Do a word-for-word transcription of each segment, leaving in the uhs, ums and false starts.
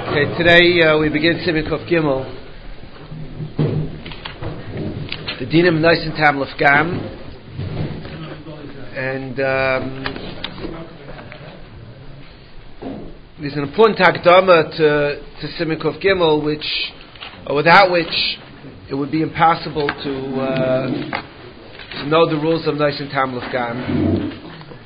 Okay, today uh, we begin Siman Kuf Gimel, the Dinim Nisan Tam Lef Gam, and um, there's an important Hakdama to, to Siman Kuf Gimel, which, uh, without which it would be impossible to uh, to know the rules of Nisan Tam Lef Gam.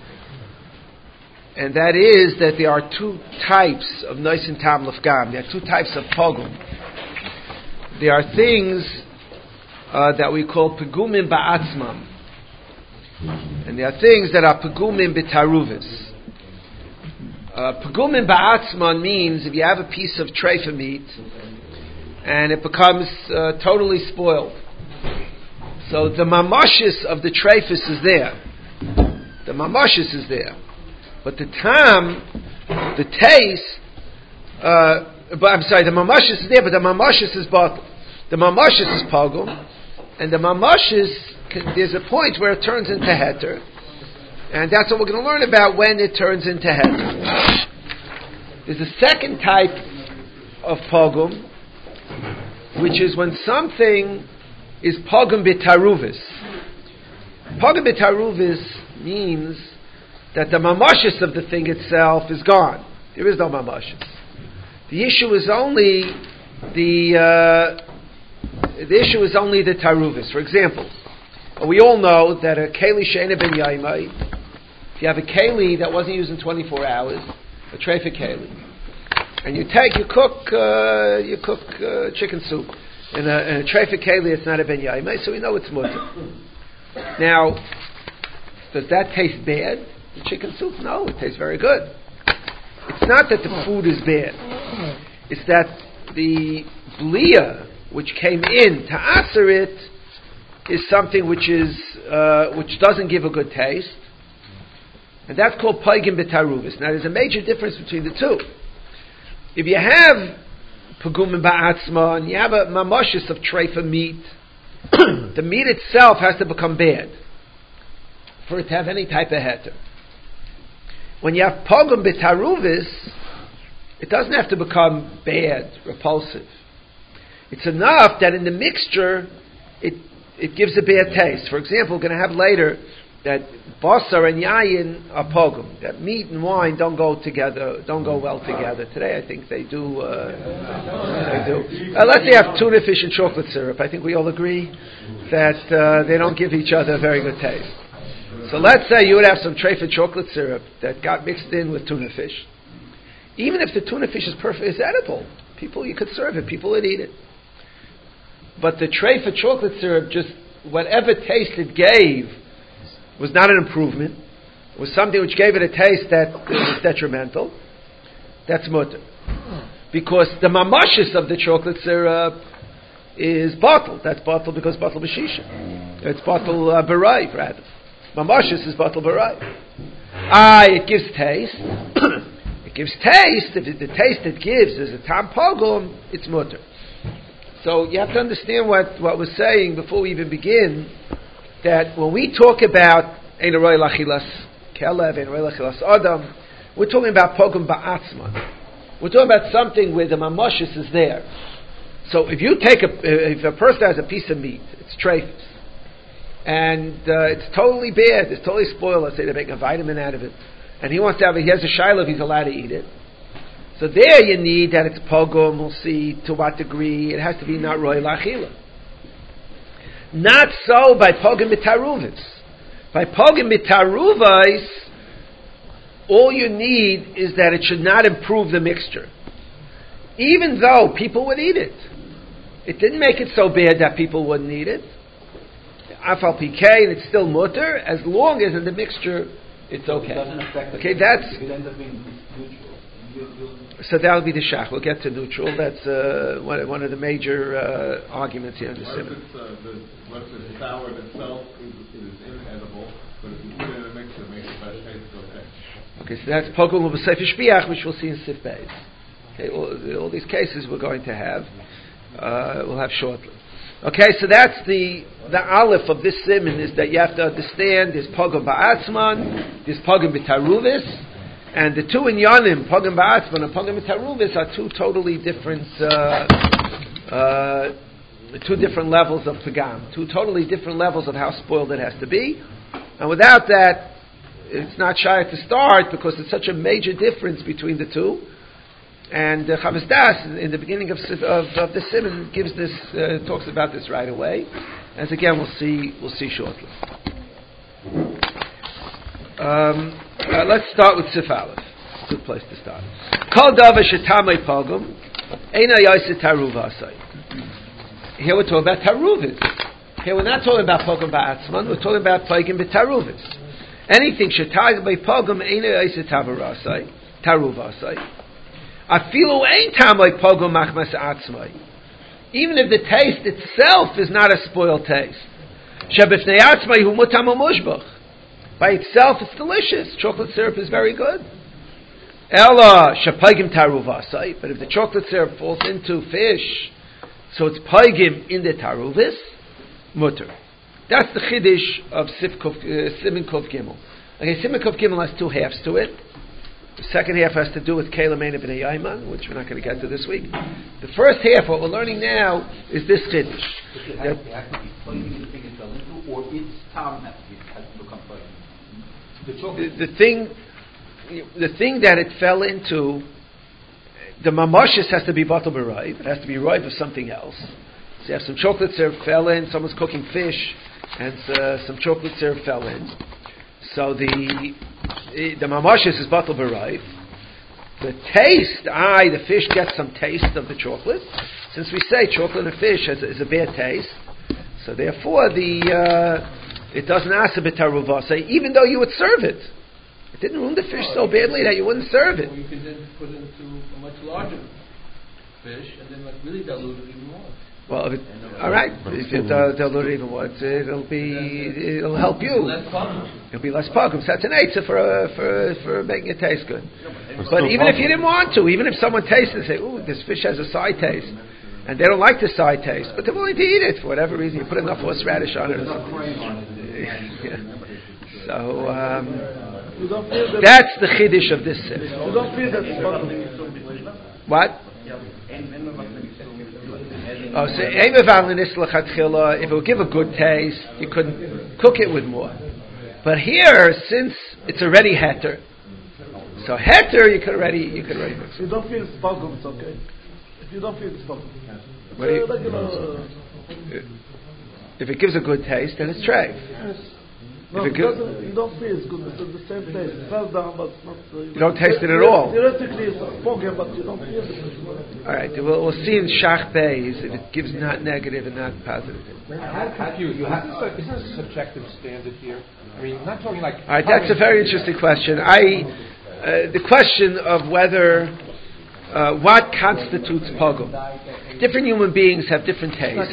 And that is that there are two types of Nisan Tam Lef Gam. There are two types of pogum. There are things uh, that we call pegumim ba'atzmam, and there are things that are pegumim b'taruvis. Uh, pegumim ba'atzmam means if you have a piece of treifa meat and it becomes uh, totally spoiled. So the mamashis of the treifus is there. The mamashis is there. But the tam, the taste, uh, but I'm sorry, the mamashis is there, but the mamashis is bottled. The mamashis is pogum, and the mamashis, there's a point where it turns into heter, and that's what we're going to learn about when it turns into heter. There's a second type of pogum, which is when something is pogum b'taruvis. Pogum b'taruvis means that the mamashis of the thing itself is gone. There is no mamashis. The issue is only the uh, the issue is only the taruvis. For example, we all know that a keli she'ena ben yaimai, if you have a keli that wasn't used in twenty-four hours, a treifa keli, and you take you cook uh, you cook uh, chicken soup in a, in a treifa keli, it's not a ben yaimai, so we know it's mutter. Now, does that taste bad? The chicken soup? No, it tastes very good. It's not that the food is bad. It's that the blia which came in to aser it is something which is uh, which doesn't give a good taste, and that's called paigim b'taruvis. Now, there's a major difference between the two. If you have pegumim ba'atzma and you have a mamashis of treifa meat, the meat itself has to become bad for it to have any type of heter. When you have pogum b'taruvis, it doesn't have to become bad, repulsive. It's enough that in the mixture, it it gives a bad taste. For example, we're going to have later that basar and yayin are pogum. That meat and wine don't go together, don't go well together. Today, I think they do. Uh, they do. Uh, let's say have tuna fish and chocolate syrup. I think we all agree that uh, they don't give each other a very good taste. So let's say you would have some treifa chocolate syrup that got mixed in with tuna fish. Even if the tuna fish is perfect, is edible. People, you could serve it. People would eat it. But the treifa chocolate syrup, just whatever taste it gave, was not an improvement. It was something which gave it a taste that was detrimental. That's mutter. Because the mamashis of the chocolate syrup is bottled. That's bottled because bottled b'shisha. It's bottled uh, b'rai, rather. Mamashis is batal barai. Ah, it gives taste. It gives taste. If the taste it gives is a tam pogum, it's mutter. So you have to understand what, what we're saying before we even begin, that when we talk about ein roy lachilas kelev, ein roy lachilas adam, we're talking about pogum ba'atzman. We're talking about something where the mamashis is there. So if you take a, if a person has a piece of meat, it's treifus, and uh, it's totally bad, it's totally spoiled, let's say they make a vitamin out of it, and he wants to have it, he has a shiloh if he's allowed to eat it. So there you need that it's pogum, we'll see to what degree, it has to be not roy lachila. Not so by pogum b'taruvis. By pogum b'taruvais, all you need is that it should not improve the mixture. Even though people would eat it. It didn't make it so bad that people wouldn't eat it. Afal P K, and it's still mutter, as long as in the mixture it's okay. It doesn't affect okay, it. that's. It ends up being neutral. You'll, you'll so that'll be the shach. We'll get to neutral. That's uh, one, one of the major uh, arguments here in the What if it's, uh, the, what if the sour itself is, is inedible, but if you put it in a mixer, it makes it better taste, okay? Okay, so that's pogum b'seif shpiach, which we'll see in Sif Beis. Okay, all, all these cases we're going to have, uh, we'll have shortly. Okay, so that's the the aleph of this siman, is that you have to understand there's pogum ba'atzman, there's pogum b'taruvis, And the two inyanim, pogam ba'atzman and pogam b'taruvis, are two totally different, uh, uh, two different levels of pagam, two totally different levels of how spoiled it has to be. And without that, it's not shy to start because it's such a major difference between the two. And uh, Chavis Das, in, in the beginning of, of, of the Simon, gives this, uh, talks about this right away. As again, we'll see, we'll see shortly. Um, uh, let's start with Sif Aleph. It's a good place to start. Kol davar shetamei pogum, eina yoseh taruv asay. Here we're talking about taruvis. Here we're not talking about pogum ba'atzman. We're talking about pogum b'taruvis. Anything shetamei pogum, eina yoseh taruv asay. Afilu ein tamei pogum machmas atzmai. Even if the taste itself is not a spoiled taste. Shebifnei atzmai hu mutam u'mushbach. By itself, it's delicious. Chocolate syrup is very good. Ella shapagim taruvasai. But if the chocolate syrup falls into fish, so it's pagim in the taruvis, mutter. That's the chiddush of Siman Kov Gimel. Okay, Siman Kov Gimel has two halves to it. The second half has to do with Keilah Meina B'nei Yaiman, which we're not going to get to this week. The first half, what we're learning now, is this chiddush. It has to be pagim the thing it fell into, or its tam has to be has to become pagim. The, the thing, the thing that it fell into, the mamashis has to be batal b'rayv. It has to be rayv of something else. So you have some chocolate syrup fell in. Someone's cooking fish, and uh, some chocolate syrup fell in. So the the mamashis is batal b'rayv. The taste, aye, the fish gets some taste of the chocolate. Since we say chocolate and fish is, is a bad taste, so therefore the. Uh, It doesn't ask a b'taruvasai, even though you would serve it. It didn't ruin the fish so badly that you wouldn't serve it. Or you could then put it into a much larger fish and then like really dilute it even more. Well, if it, all right. If you uh, dilute it even more, it'll be it'll help you. It'll be less pogum. So that's an eitzah for uh, for for making it taste good. But even if you didn't want to, even if someone tastes it and say, "Ooh, this fish has a side taste," and they don't like the side taste, but they're willing to eat it for whatever reason, you put enough horseradish on it or something. Yeah. So um, that's the chiddush of this sif. You don't feel that what? Oh, so if it would give a good taste, you couldn't cook it with more. But here, since it's already heter, so heter you could already you could already mix it. You don't feel it's pogum, it's okay. If you don't feel it's pogum, what do you, regular. If it gives a good taste, then it's treif. Yes. No, if it gives, you don't feel it's good. It's the same taste. It fell down, but it's not. Uh, you don't taste it at all. Theoretically, it's pogum, but you don't feel it. All right, we'll, we'll see in Shach Beis if it gives not negative and not positive. I'm confused. You have, isn't this a subjective standard here? I mean, not talking like. All right, that's a very interesting question. I uh, the question of whether uh, what constitutes pogum. Different human beings have different tastes.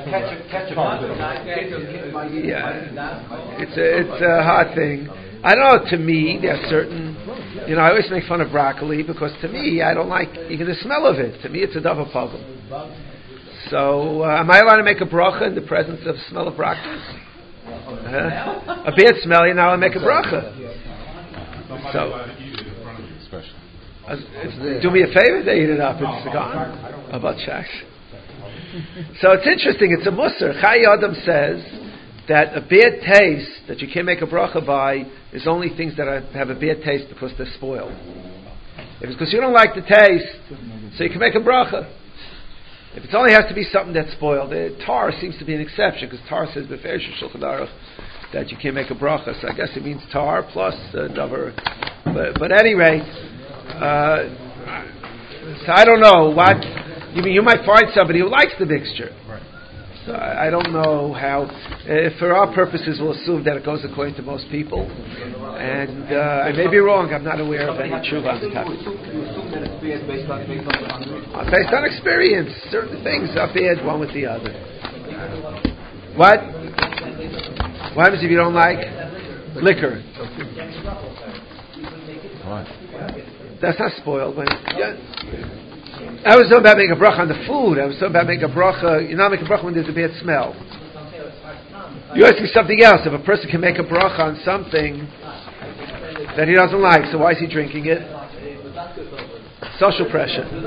Yeah, it's a it's a hard thing. I don't know. To me, there are certain. You know, I always make fun of broccoli because to me, I don't like even the smell of it. To me, it's a davar pogum. So, uh, am I allowed to make a bracha in the presence of smell of broccoli? Uh, a bad smell, you now I make a bracha. So. Uh, do me a favor, they eat it up, it's gone. About shaks. So it's interesting, it's a musar. Chai Adam says that a bad taste that you can't make a bracha by is only things that are, have a bad taste because they're spoiled. If it's because you don't like the taste, so you can make a bracha. If it only has to be something that's spoiled, uh, tar seems to be an exception because tar says beferish Shulchan Aruch that you can't make a bracha. So I guess it means tar plus uh, davar. But but at any rate. Uh, so I don't know what you mean. You might find somebody who likes the mixture. Right. So I, I don't know how. Uh, for our purposes, we'll assume that it goes according to most people, and uh, I may be wrong. I'm not aware of any tshuva on the topic. Uh, based on experience, certain things are bad one with the other. What? What happens if you don't like liquor? What? That's not spoiled. When, yeah. I was talking about making a bracha on the food. I was talking about making a bracha. You're not making a bracha when there's a bad smell. You're asking something else. If a person can make a bracha on something that he doesn't like. So why is he drinking it? Social pressure. Are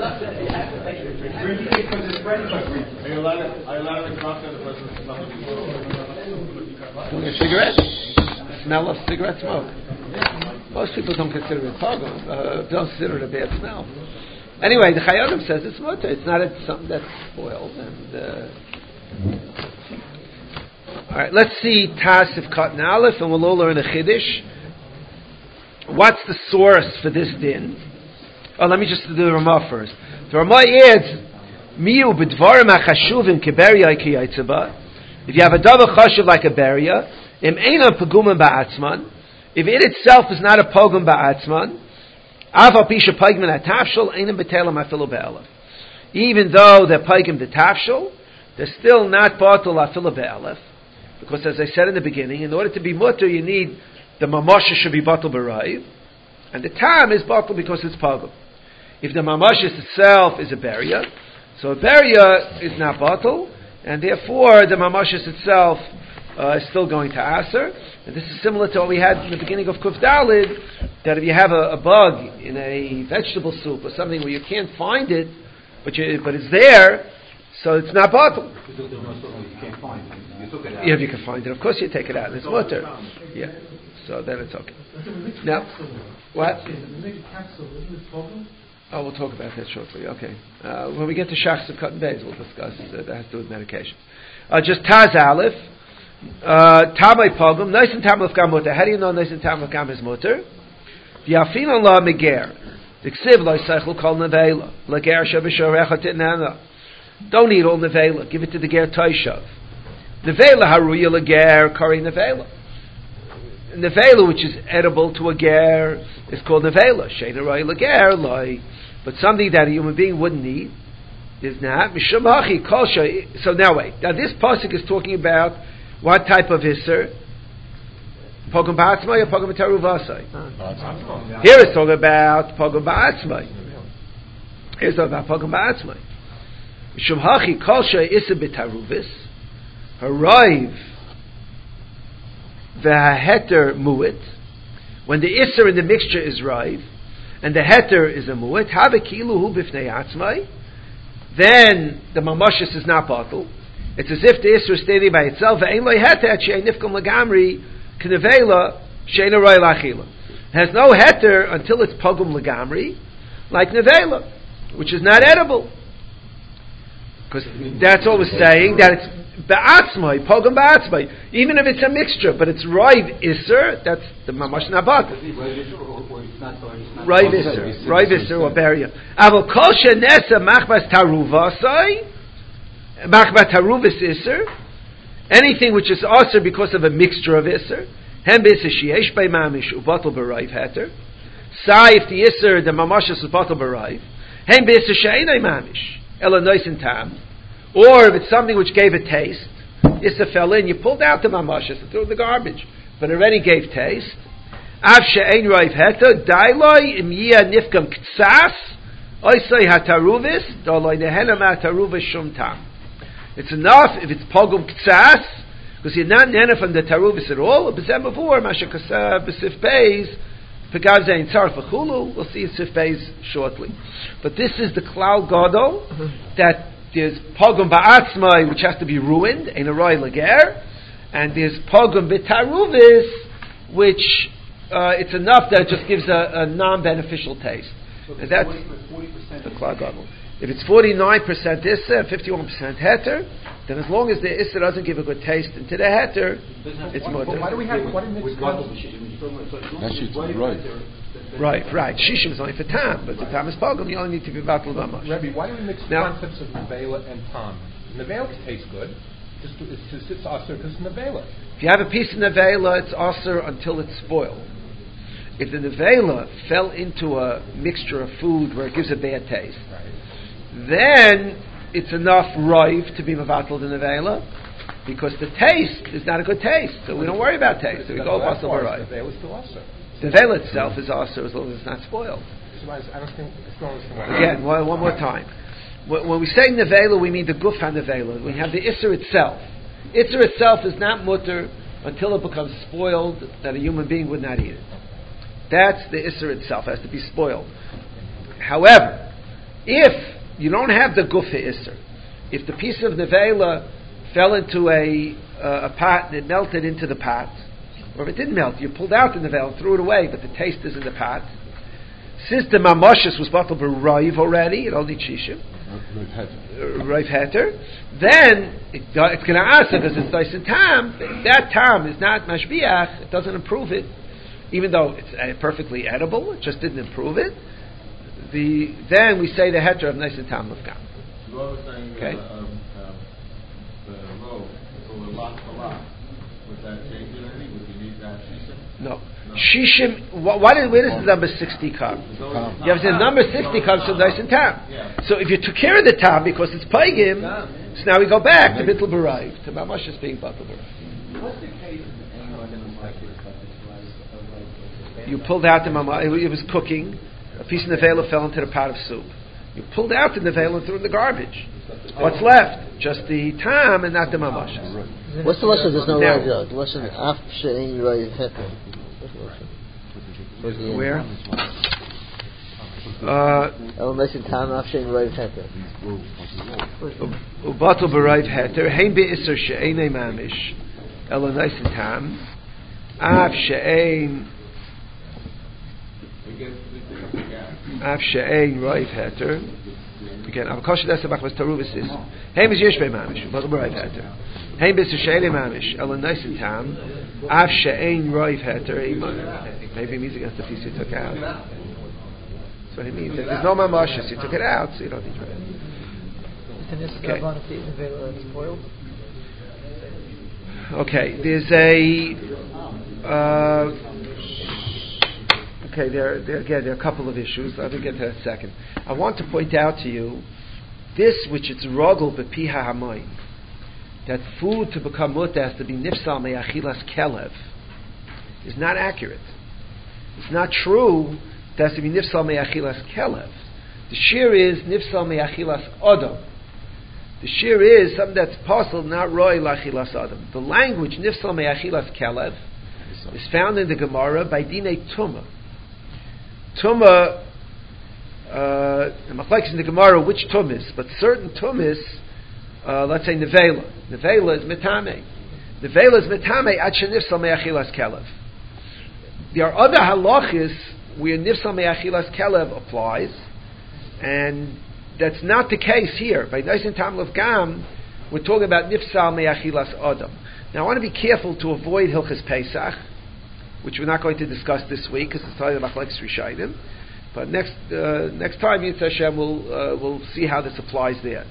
you allowed to, are you allowed to drop in the person's stomach? Doing a cigarette? Smell of cigarette smoke. Most people don't consider it pogum, uh, don't consider it a bad smell. Anyway, the Chayonim says it's mutter. It's not it's something that's spoiled. And uh, all right, let's see Tasif Katan Aleph, and we'll all learn a Chiddush. What's the source for this din? Oh, let me just do the Ramah first. The Ramah adds, Miu b'dvarim hachashuvim keberia ki yitzaba. If you have a davar chashuv like a beria, im eina pagumim ba'atzman. If it itself is not a pogum ba'atzman, aval pisha pagim atafshul eina betelam afilu be'elav. Even though they're pagim the tafshul, they're still not batul afilu be'elav, because as I said in the beginning, in order to be mutter, you need the mamosha should be batul b'raiv, and the tam is batul because it's pogum. If the mamashis itself is a beria, so a beria is not batul, and therefore the mamashis itself uh, is still going to aser. And this is similar to what we had in the beginning of Kuf Dalid, that if you have a, a bug in a vegetable soup or something where you can't find it, but you, but it's there, so it's not batul. You can't find it. You took it out. Yeah, if you can find it, of course you take it out. It's mutter. Yeah, so then it's okay. Now, what? Oh, we'll talk about that shortly. Okay. Uh, when we get to Shachs of Cotton Bays, we'll discuss. Uh, that has to do with medication. Uh, just Taz Aleph. Tamay Pogum. Nice and Tam of Gam Mutter. How do you know Nice and Tam of Gam is Mutter? The Afin Allah Meger. The Ksiv Loi Seichel Kol Nevela. Leger Shabishorecha Titnana. Don't eat all Nevela. Give it to the Ger Taishav. Nevela Haruya Leger Kari Nevela. Nevela, which is edible to a ger, is called nevela. Sheina Rai Leger Loi. But something that a human being wouldn't eat is not. Mishamachi Kolsha. So now wait. Now this pasuk is talking about what type of isser? Pogum ba'atzmai or pogum b'taruvasai? Here it's talking about pogum ba'atzmai. Here it's talking about pogum ba'atzmai. Mishamachi Kolsha isser b'taruvis. Hariv v'haheter mu'it. When the isser in the mixture is rive, and the heter is a mu'it, habekiluhu b'fnei atzmai, then the mamashis is not batul. It's as if the isser is standing by itself. Ve'ein lo heter she'ein nifkum lagamri k'nevela she'ein aroi lachila. It has no heter until it's pogum lagamri, like nevela, which is not edible. Because that's all we're saying, that it's ba'atzmai, pogum ba'atzmai. Even if it's a mixture, but it's rive isser, that's the mamash nabat. Rive isser, rive isser or beria. Avol kol shenesa machbas taruvasai, machbas taruvis isser, anything which is asser because of a mixture of isser, hem b'isser sheyesh bei mamish ubatel b'rive heter. Sai if the isser, the mamash is ubatel b'rive, hem b'isser she'enai mamish. Ela noisin tam, or if it's something which gave a taste, Issa fell in, you pulled out the mamashas and threw it in the garbage, but it already gave taste. Av she'ein roiv heta, dailoi im yia nifkam ktsas, oisai hataruvis, doloi nehenam hataruvis shum tam. It's enough if it's pogum ktsas, because you're not nena from the taruvis at all, b'zem avur, masha kasa b'sif beis, Pekav Zayin Tzarf V'chulu. We'll see Sif Beis shortly. But this is the Klal Gadol, that there's Pogum Ba'atzmai, which has to be ruined, in a Roy Lager, and there's Pogum B'taruvis, which uh, it's enough that it just gives a, a non-beneficial taste. So and that's the Klal Gadol. If it's forty-nine percent Issa and fifty-one percent Heter, then as long as the Issa doesn't give a good taste into the Heter, it's mutter. Why do we have, why do we mix right. Right, right. Shishim is only for tam, but the tam is pogum. You only need to be batal damash. Rebbe, why do we mix now, concepts of nevela and tam? Nevela tastes good. Just it's just it's aser because it's nevela. If you have a piece of nevela, it's aser until it's spoiled. If the nevela fell into a mixture of food where it gives a bad taste, right, then it's enough rive to be mevatel the nevela, because the taste is not a good taste, so we don't worry about taste. So we go batal rive. Nevela is still aser. The veil itself is also as long as it's not spoiled. I don't think, I don't understand. Again, one, one more time. When we say nevela, we mean the guf ha-nevela. We have the isser itself. Isser itself is not mutter until it becomes spoiled, that a human being would not eat it. That's the Isser itself, has to be spoiled. However, if you don't have the Gufa Isser, if the piece of Nevela fell into a, uh, a pot and it melted into the pot, or if it didn't melt, you pulled out the Nevela and threw it away, but the taste is in the pot. Since the Mamashis was bottled by Raiv already, you don't need Shishim. Rav Heter, then it, it's going to ask because it's nice and tam. That tam is not mashbiach. It doesn't improve it, even though it's uh, perfectly edible. It just didn't improve it. The then we say the heter of nice and tam lefgam. You were saying okay. uh, um, um, the row, so the lot to lot. Was that changing anything? Would you need that shishim? No. no. Shishim. Wh- why did where does the number sixty come? You have the number sixty comes from nice and tam. Yeah. So if you took care of the tam because it's paigim, so now we go back to bittul b'rayv to mamash being bittul b'rayv. What's the case of anyone in the market? You pulled out the mama. It was cooking. A piece of nevela fell into the pot of soup. You pulled out the nevela and threw it in the garbage. What's left? Just the tam and not the mamash. What's the lesson? There's no Now- right yard. The lesson af she'ein raiv heter. Where? Uh, El mesin tam af she'ein raiv heter. Ubatul b'rayv heter. Hein be'isser she'enei mamish. Elo nice and tam. Af she'ein. Af she'ein raiv heter. Again, avakosha desabach was taruvis is. Hein is yesh be'mamish. Ubatul b'rayv heter. Hein be'isser she'enei mamish. Elo nice and tam. Af she'ein raiv heter. Maybe it means against the piece you took out. That's what it means. If there's no mamashis, you took it out, so you don't need to. Okay. Okay, there's a. Uh, okay, there, there again, there are a couple of issues. Let me get to that in a second. I want to point out to you this, which it's rogel bepiha hamayim, that food to become muta has to be nifsal me'achilas kelev, is not accurate. It's not true that it has to be nifsal me'achilas kelev. The shir is nifsal me'achilas adam. The shir is something that's possible, not roy lachilas adam. The language nifsal me'achilas kelev is found in the Gemara by dinei tumah. Tumah, uh, the machlekes in the Gemara which tumis, but certain tumis, uh, let's say nevela. Nevela is metame. Nevela is metame ad shenifsal me'achilas kelev. There are other halachis where nifsal me'achilas kelev applies, and that's not the case here. By Naisin Tam Lev Gam, we're talking about nifsal me'achilas adam. Now I want to be careful to avoid Hilchas Pesach, which we're not going to discuss this week because it's talking about Machlekes Rishayim. But next uh, next time, Yitzhak Hashem, we'll uh, we'll see how this applies there.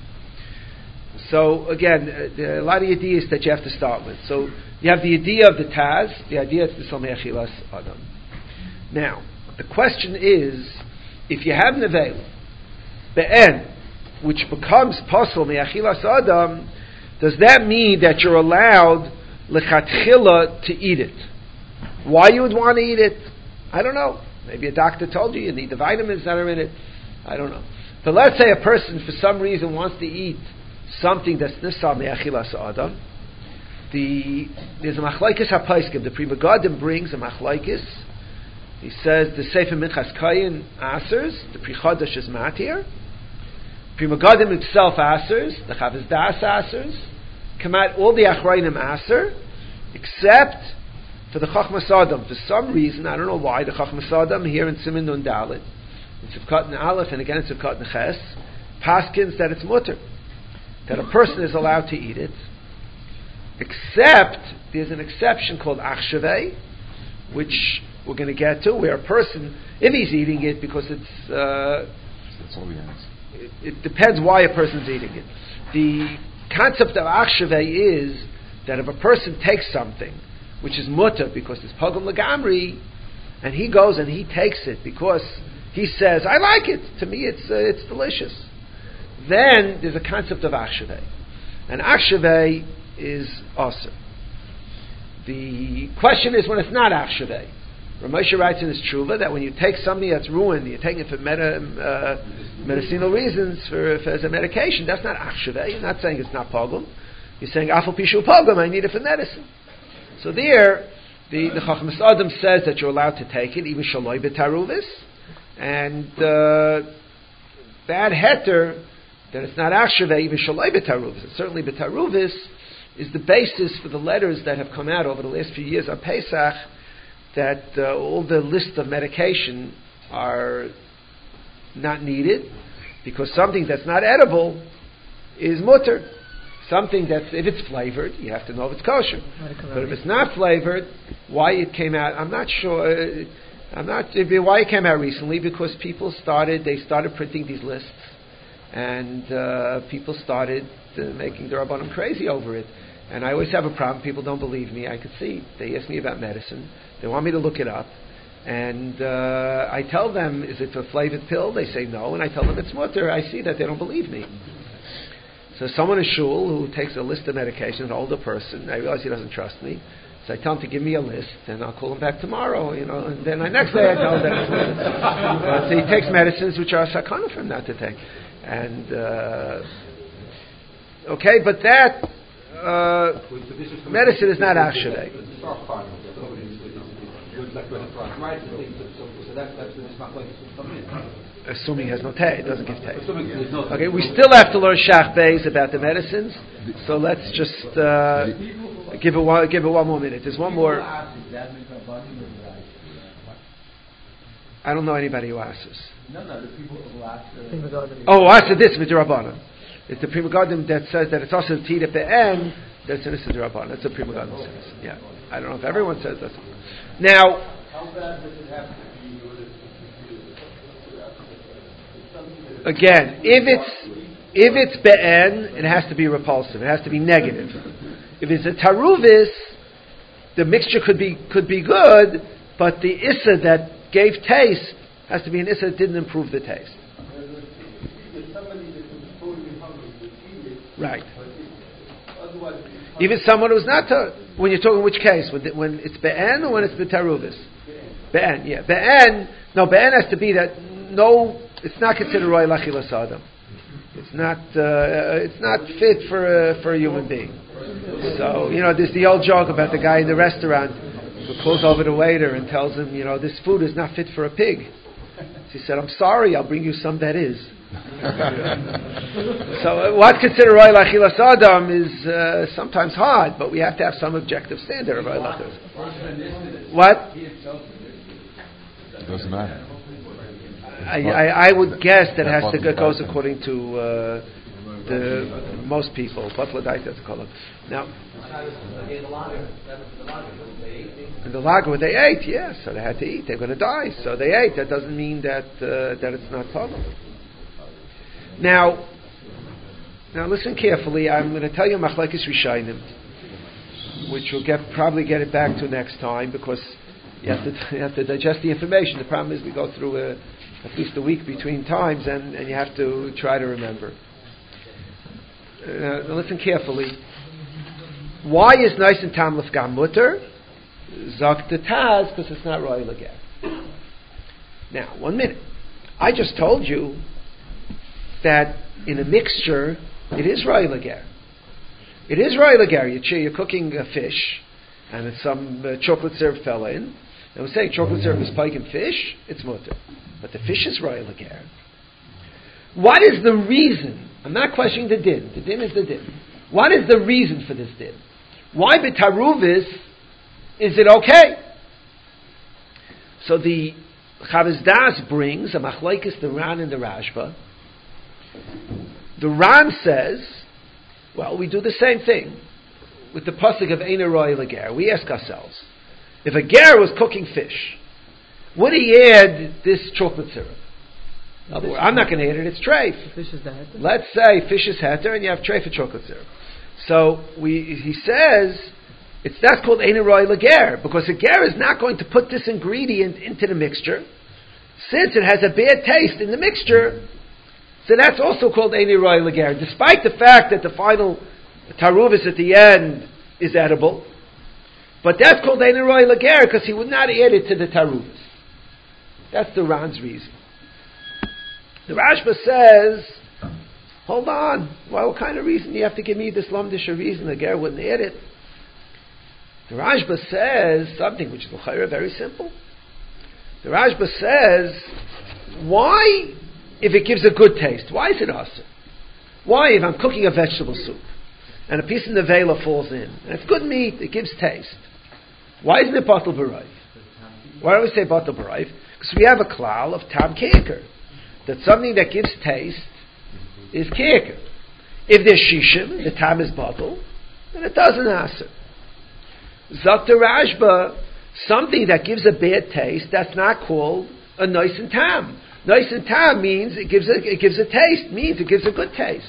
So again, uh, there are a lot of ideas that you have to start with. So you have the idea of the Taz, the idea of the nifsal me'achilas adam. Now the question is, if you have nevela be'en, which becomes pasul me'achilas adam, does that mean that you're allowed lechatchila to eat it? Why you would want to eat it, I don't know. Maybe a doctor told you you need the vitamins that are in it. I don't know. But let's say a person for some reason wants to eat something that's nifsal me'achilas adam. The there's a machlekes hapaiskim. The Pri Megadim brings a machlekes. He says the Sefer Minchas Kayin asers, the Pri Chadash is matir. Pri Megadim himself asers, the Chavez Das asers. Come out all the achrayim aser, except for the Chachmas Adam. For some reason, I don't know why, the Chachmas Adam here in Siman Nun Dalet, in Sivkat and Aleph, and again in Sivkat and Ches, paskins that it's mutter, that a person is allowed to eat it, except there's an exception called Achshavei, which we're going to get to, where a person, if he's eating it because it's, uh, That's all he has. it, it depends why a person's eating it. The concept of Achshavei is that if a person takes something which is mutter because it's pogum legamri, and he goes and he takes it because he says, I like it, to me it's uh, it's delicious, then there's a concept of Achshavei. And Achshavei is aser. The question is when it's not Achshavei. Ramosha writes in his Tshuva that when you take something that's ruined, you're taking it for meta, uh, medicinal reasons, for, for as a medication, that's not Achshavei. You're not saying it's not pogum. You're saying Afal Pishu pogum, I need it for medicine. So there, The the Chachmas Adam says that you're allowed to take it, even shaloi b'taruvis, and uh, that heter, that it's not achshava, even shaloi b'taruvis. It's certainly b'taruvis is the basis for the letters that have come out over the last few years on Pesach, that uh, all the list of medication are not needed, because something that's not edible is mutter. Something that's, if it's flavored, you have to know if it's kosher. But if it's not flavored, why it came out, I'm not sure. I'm not why it came out recently, because people started, they started printing these lists, and uh, people started uh, making the Rabbanim crazy over it. And I always have a problem. People don't believe me. I could see. They ask me about medicine. They want me to look it up. And uh, I tell them, is it a flavored pill? They say no. And I tell them it's mutter. I see that they don't believe me. So someone in shul who takes a list of medications, an older person, I realize he doesn't trust me. So I tell him to give me a list, and I'll call him back tomorrow. You know, and then the next day I tell him that it's mutter. So he takes medicines which are sakana for him not to take. And, uh, okay, but that... Uh, medicine is not achshava. Assuming it has no taste, it doesn't give taste. Okay, we still have to learn shach beis about the medicines, so let's just uh, give it one, give it one more minute. There's one more. I don't know anybody who asks. No, no, the people who ask. Oh, ask this with the Rabbanan. It's the Prima Gadim that says that it's also Tid at the end. That's an Issa Rabbanan. That's what Prima Gadim says. Yeah, I don't know if everyone says that. Now, how bad does it have to be? Again, if it's if it's be'en, it has to be repulsive. It has to be negative. If it's a taruvis, the mixture could be could be good, but the issa that gave taste has to be an issa that didn't improve the taste. Right. Even someone who's not tar- when you're talking which case, when, the, when it's be'en or when it's b'taruvis? Be'en, yeah. Be'en, no, be'en has to be that no, it's not considered roy lachilas adam. It's not, uh, it's not fit for a, for a human being. So, you know, there's the old joke about the guy in the restaurant who calls over the waiter and tells him, you know, this food is not fit for a pig. So he said, I'm sorry, I'll bring you some that is. So uh, what's considered roy lachilas adam is uh, sometimes hard, but we have to have some objective standard of roy lachilas. What? Doesn't matter. I, I, I would guess that it has to go, goes according to uh, the most people. That's called. Now, in the lager they ate, yes, so they had to eat. They're going to die, so they ate. That doesn't mean that uh, that it's not possible. Now, now listen carefully. I'm going to tell you machlekes rishayim, which we'll get probably get it back to next time, because you have to you have to digest the information. The problem is we go through a, at least a week between times, and, and you have to try to remember. Uh, now listen carefully. Why is nice and tam l'fgam mutter? Zok the taz, because it's not roy l'ger. Now, one minute. I just told you that in a mixture, it is roy l'ger. It is roy l'ger. You're cooking a fish, and it's some uh, chocolate syrup fell in. And we're saying chocolate syrup is pike and fish, it's mutter. But the fish is roy l'ger. What is the reason? I'm not questioning the din. The din is the din. What is the reason for this din? Why b'taruvis is it okay? So the Chavez Das brings a machlokes the Ran and the Rashba. The Ran says, well, we do the same thing with the pasuk of Eina roy l'ger. We ask ourselves, if a ger was cooking fish, would he add this chocolate syrup? Words, I'm not going to add it, it's treif. Fish is the heter? Let's say fish is heter and you have treif for chocolate syrup. So we, he says, it's that's called Eina roy l'ger, because a ger is not going to put this ingredient into the mixture. Since it has a bad taste in the mixture, so that's also called Eina roy l'ger, despite the fact that the final taruvis at the end is edible. But that's called Eina roy l'ger because he would not add it to the taruvis. That's the Ran's reason. The Rashba says, hold on, well, what kind of reason do you have to give me this lumdisha reason? The ger wouldn't add it. The Rashba says something which is l'chayra very simple. The Rashba says, why, if it gives a good taste, why is it asur? Why, if I'm cooking a vegetable soup and a piece of nevela falls in, and it's good meat, it gives taste, why isn't it batel b'rayv? Why do we say batel b'rayv? Because we have a klal of tam keker, that something that gives taste is keker. If there's shishim, the tam is batel, then it doesn't asur. Zok the Rashba, something that gives a bad taste, that's not called a nice and tam. Nice and tam means it gives a, it gives a taste, means it gives a good taste.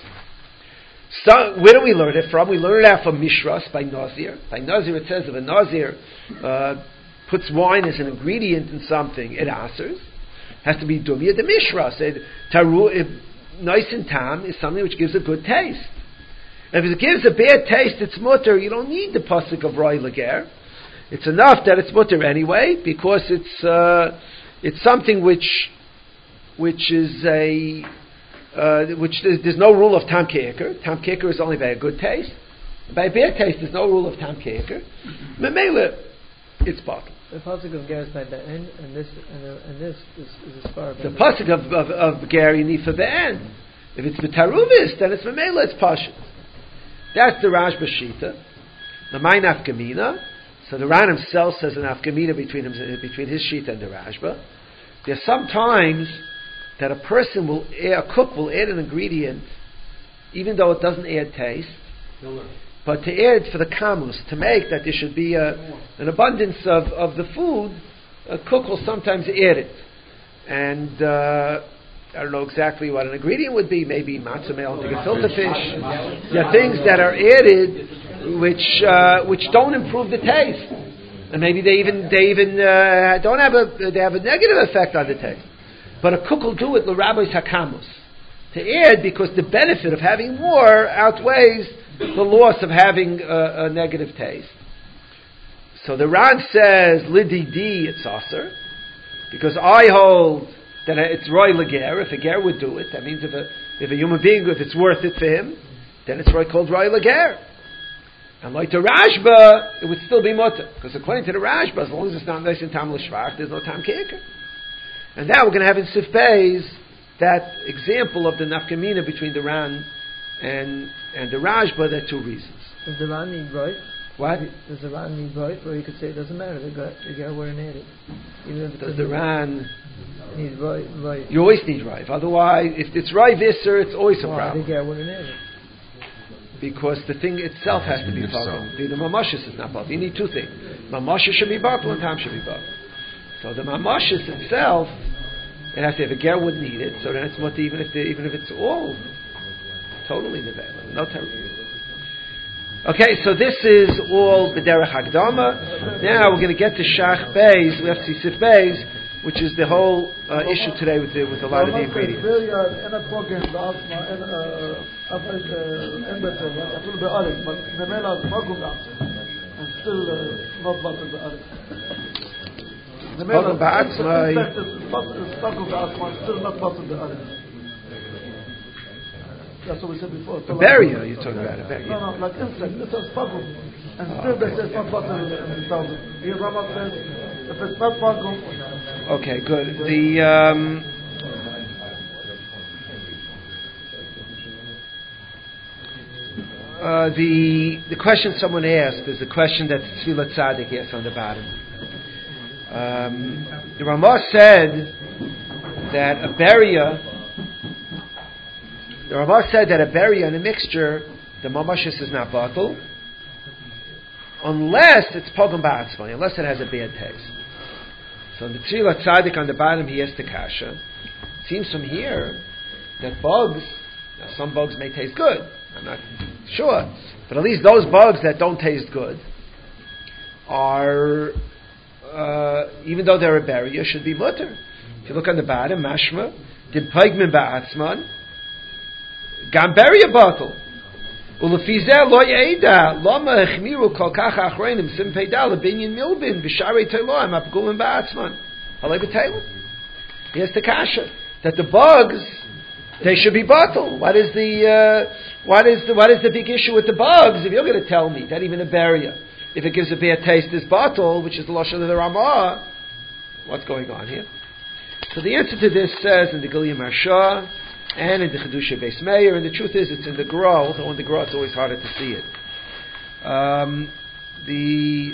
So, where do we learn it from? We learn it out from Mishras by Nazir. By Nazir it says if a Nazir uh, puts wine as an ingredient in something, it asers. Has to be Dumya de Mishras. It, taru, if, nice and tam is something which gives a good taste. And if it gives a bad taste, it's mutter. You don't need the pasuk of Roy Lager. It's enough that it's mutter anyway, because it's uh, it's something which which is a uh, which there's, there's no rule of tam keker. Tam keker is only by a good taste. By a bad taste, there's no rule of tam keker. Memela, it's bottle. The pasuk of Ger is by the end, and this and, uh, and this is, is as far. The pasuk of of, of Ger you need for the end. If it's betaruvis, then it's memela, it's pashut. That's the Rashba Shita. The Main Afkamina. So the Ran himself says an Afkamina between him, between his Shita and the Rashba. There's sometimes that a person will, a cook will add an ingredient, even though it doesn't add taste, but to add for the kamus, to make that there should be a, an abundance of, of the food, a cook will sometimes add it. And uh, I don't know exactly what an ingredient would be, maybe matzah meal and gefilte fish. There are things that are added which uh, which don't improve the taste. And maybe they even they even uh, don't have a they have a negative effect on the taste. But a cook will do it l'rabos hakamus, to add, because the benefit of having more outweighs the loss of having a, a negative taste. So the Ran says lididi it's aser, because I hold that it's roy lager. If a ger would do it, that means if a if a human being, if it's worth it for him, then it's roy called roy lager. And like the Rashba, it would still be mutter, because according to the Rashba, as long as it's not nice and tam l'shvach, there's no tam keker. And now we're going to have in Sif Beis that example of the nafkamina between the Ran and and the Rashba. There are two reasons. Does the Ran need right? What? Does the Ran need right? Or you could say it doesn't matter. The guy, the guy weren't added. Even if Does the Ran need right? Right. You always need rive. Otherwise, if it's rive visser, it's always a Why problem. the guy weren't added? Because the thing itself has to be bottled. The, the mamashis is not bottled. You need two things. Mamashis should be bottled and tam should be bottled. So the mamashis itself, it has to have a ger would need it. So then it's mutter even if the, even if it's all totally nevela, no terrible. Okay, so this is all b'derech hagdama. Now we're going to get to Shach Beis. We have to see Sif Beis, which is the whole uh, issue today with the, with a lot of the ingredients. Pogum ba'atzmai. That's what we said before. A barrier, you're talking about a barrier. No, no, like insect. This is pogum. And still they say it's not butter in the thousand. Here Rama says, if it's not pogum. Okay, good. The, um, uh, the, the question someone asked is the question that Tzvilat Tzaddik asked on the bottom. Um, the Ramah said that a barrier, the Ramah said that a barrier in a mixture, the mamashis is not bottled, unless it's pogum ba'atzmai, unless it has a bad taste. So in the Tzvilat Tzaddik on the bottom, he asked the kasha. It seems from here that bugs, now some bugs may taste good, I'm not sure, but at least those bugs that don't taste good are, uh, even though they're a barrier, should be mutter. If you look on the bottom, mashma, did pogum ba'atzman, gam barrier bottle. ולפיזה לא יעידה, למה החמירו כל כך האחרונים, sim פיידה לבניין מילבין, בשערי תלוהם, הפגומים בעצמן. הלא בתלם. Here's the kasha, that the bugs, they should be bottled. What is the, uh, what is the, what is the big issue with the bugs? If you're going to tell me that even a barrier if it gives a bad taste, is batal, which is the lashon of the Ramah. What's going on here? So the answer to this says in the Gilya Marsha and in the Chedusha Beis Meir, and the truth is it's in the Gra, although in the Gra it's always harder to see it. Um, the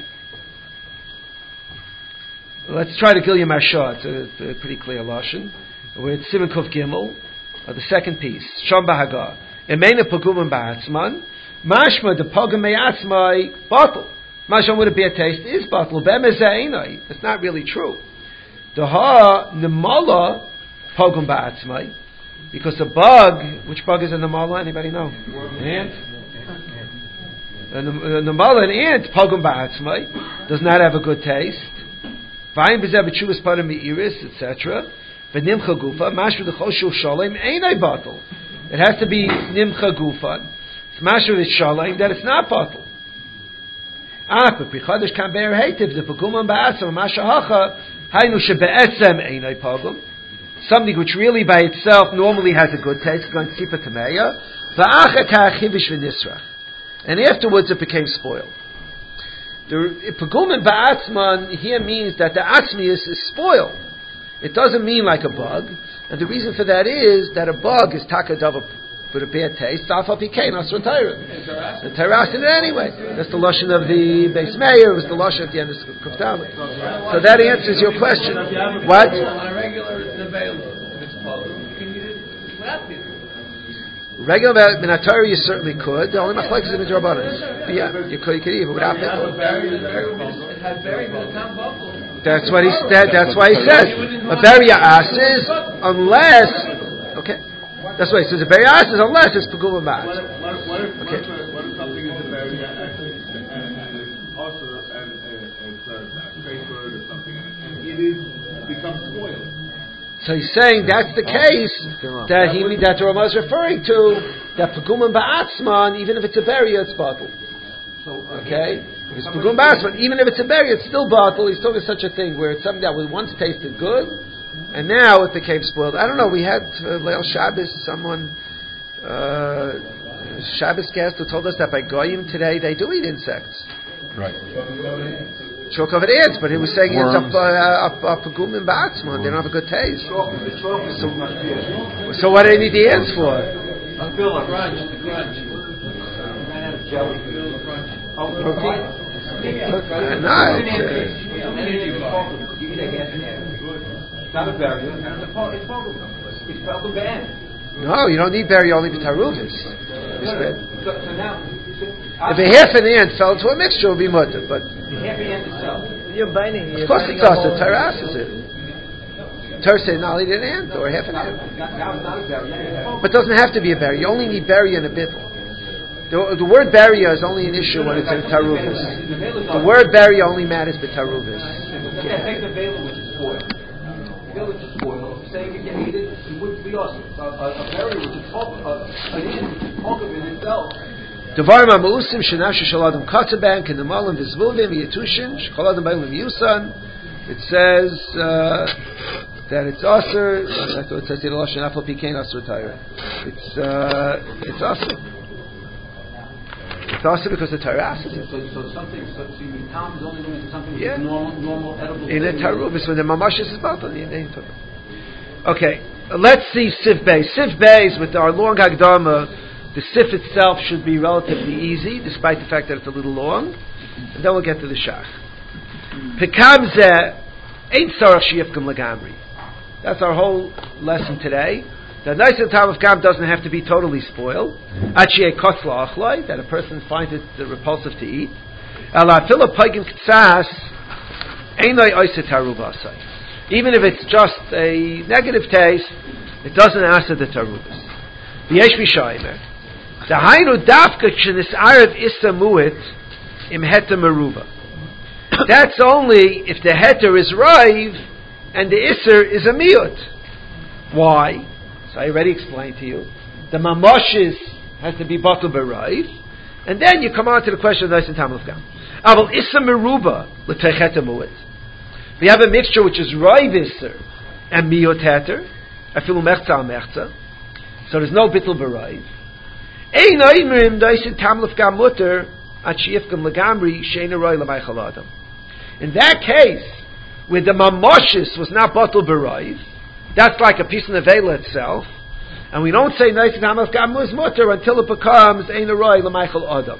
Let's try the Gilya Marsha. It's a, a pretty clear lashon. Where it's Siman Kuf Gimel, uh, the second piece. Sham Bahaga. Emena Pagumim Ba'atzman. Mashma the Pagum Me'atzmai Batal. Mashma would it be a taste? Is Batal. Bemezeinai. It's not really true. The Ha Nemala Pagum Ba'atzmai. Because a bug, which bug is a Nemala? Anybody know? Ant. A Nemala, an ant, Pagum Ba'atzmai, does not have a good taste. Vayim Bezeh B'Tshuvas Parim Me'iris, et cetera. V'nimcha gufa, mashur d'choshu shalem, einay batal. It has to be nimcha gufa. It's mashur d'shalem, that it's not batal. Ah, but prichadesh kan be'er heitiv, the pagumam ba'asam, masha hacha, haynu shebe'esem einay pagum. Something which really by itself normally has a good taste, going tzipa tameya, v'acha ka'achivish v'nisrach. And afterwards it became spoiled. The pagumam ba'atzman here means that the atzmius is spoiled. It doesn't mean like a bug, and the reason for that is that a bug is takadav with a bad taste. Safal pikein asur tayra. The tayras in it anyway. That's the lashon of the Beis Meir. It was the lashon at the end of Kuftalit. So that answers your question. What? On a regular nevela, if it's pagum, you can eat it without beer. Regular minatayra you certainly could. The only machlekes is midrabanan. Yeah, you could, you could eat it without pickle. It has berry, but it's not buffalo. That's what he said. That's why he says a beria asis unless. Okay, that's why he says a beria asis unless it's paguma mat. What if, what if, okay. what if, what if something is a beria asis and, and it's also and uh, it's a fake bird or something and it is becomes spoiled? So he's saying that's the case that he that the Rama is referring to, that paguma ba'atzman, even if it's a beria, it's bottled. Okay, if it's pagum ba'atzman, even if it's a berry, it's still bottled. He's talking such a thing where it's something that was once tasted good, and now it became spoiled. I don't know. We had uh, Leil Shabbos, someone uh, Shabbos guest who told us that by Goyim today they do eat insects. Right. Chalk covered ants, but he was saying Worms. It's a pagum and ba'atzman. They don't have a good taste. So, so what do they need the ants for? The crunch, the crunch. Jelly. Oh, protein? Uh, no, it's, uh, it's not a berry, and it's a pogum. It's pogum band. No, you don't need berry, only b'taruvis. So, so now, if a half an ant fell into a mixture, it would be mutter, but half an ant itself. You're binding. Of course it's us. The Taras is it. Torah said, "I'll eat an ant or half an ant." Now it's not a berry. But it doesn't have to be a berry. You only need berry and a bittel. The, the word barrier is only an issue when it's in taruvis. The word barrier only matters with taruvis. Take the vela which is spoiled. The vela which is spoiled. Saying you can eat it, it wouldn't be awesome. A, a, a berry which is pogum, an ant which is pogum in itself. Devarim ha'meusim shenafshe shaladam katzabank and the malam v'zvulvim v'yetushin shchaladam b'elim yusan. It says uh, that it's aser. I thought it says the lashon afal pikein aser tayra. It's uh, it's aser. It's also because the Torah asks it. So, so something, so, so you Tom is only going to something yeah. which is normal, normal, edible. In a Tarubis, when the Mamash is about the Okay, let's see Sif Beis. Sif Beis, with our long Hagdama, the Sif itself should be relatively easy, despite the fact that it's a little long. And then we'll get to the Shach. Pekam Zeh, Ein Sarach Sheyifkum Lagamri. That's our whole lesson today. The nice and time of gam doesn't have to be totally spoiled. Achie kotzla achloi, that a person finds it repulsive to eat. Elafila paigim ktsas, einoi oiset taruvasai. Even if it's just a negative taste, it doesn't answer the taruvas. V'yesh mishaymer. Dahainu dafka k'shenis arav issa muit im heta meruva. That's only if the heter is rive and the isser is a miut. Why? So I already explained to you. The mamoshes has to be bottled b'raiv, and then you come on to the question of nice and tam of gam. Aval issa meruba l'techeta muit. We have a mixture which is raiv isser and miut heter. Afilu mechza al mechza. So there's no bittul b'raiv. Ein oimrim nice and tam of gam mutter In that case, where the mamoshes was not batal b'raiv, that's like a piece of nevela itself, and we don't say nice tam of gam was mutter until it becomes ein roy l'meichel adam.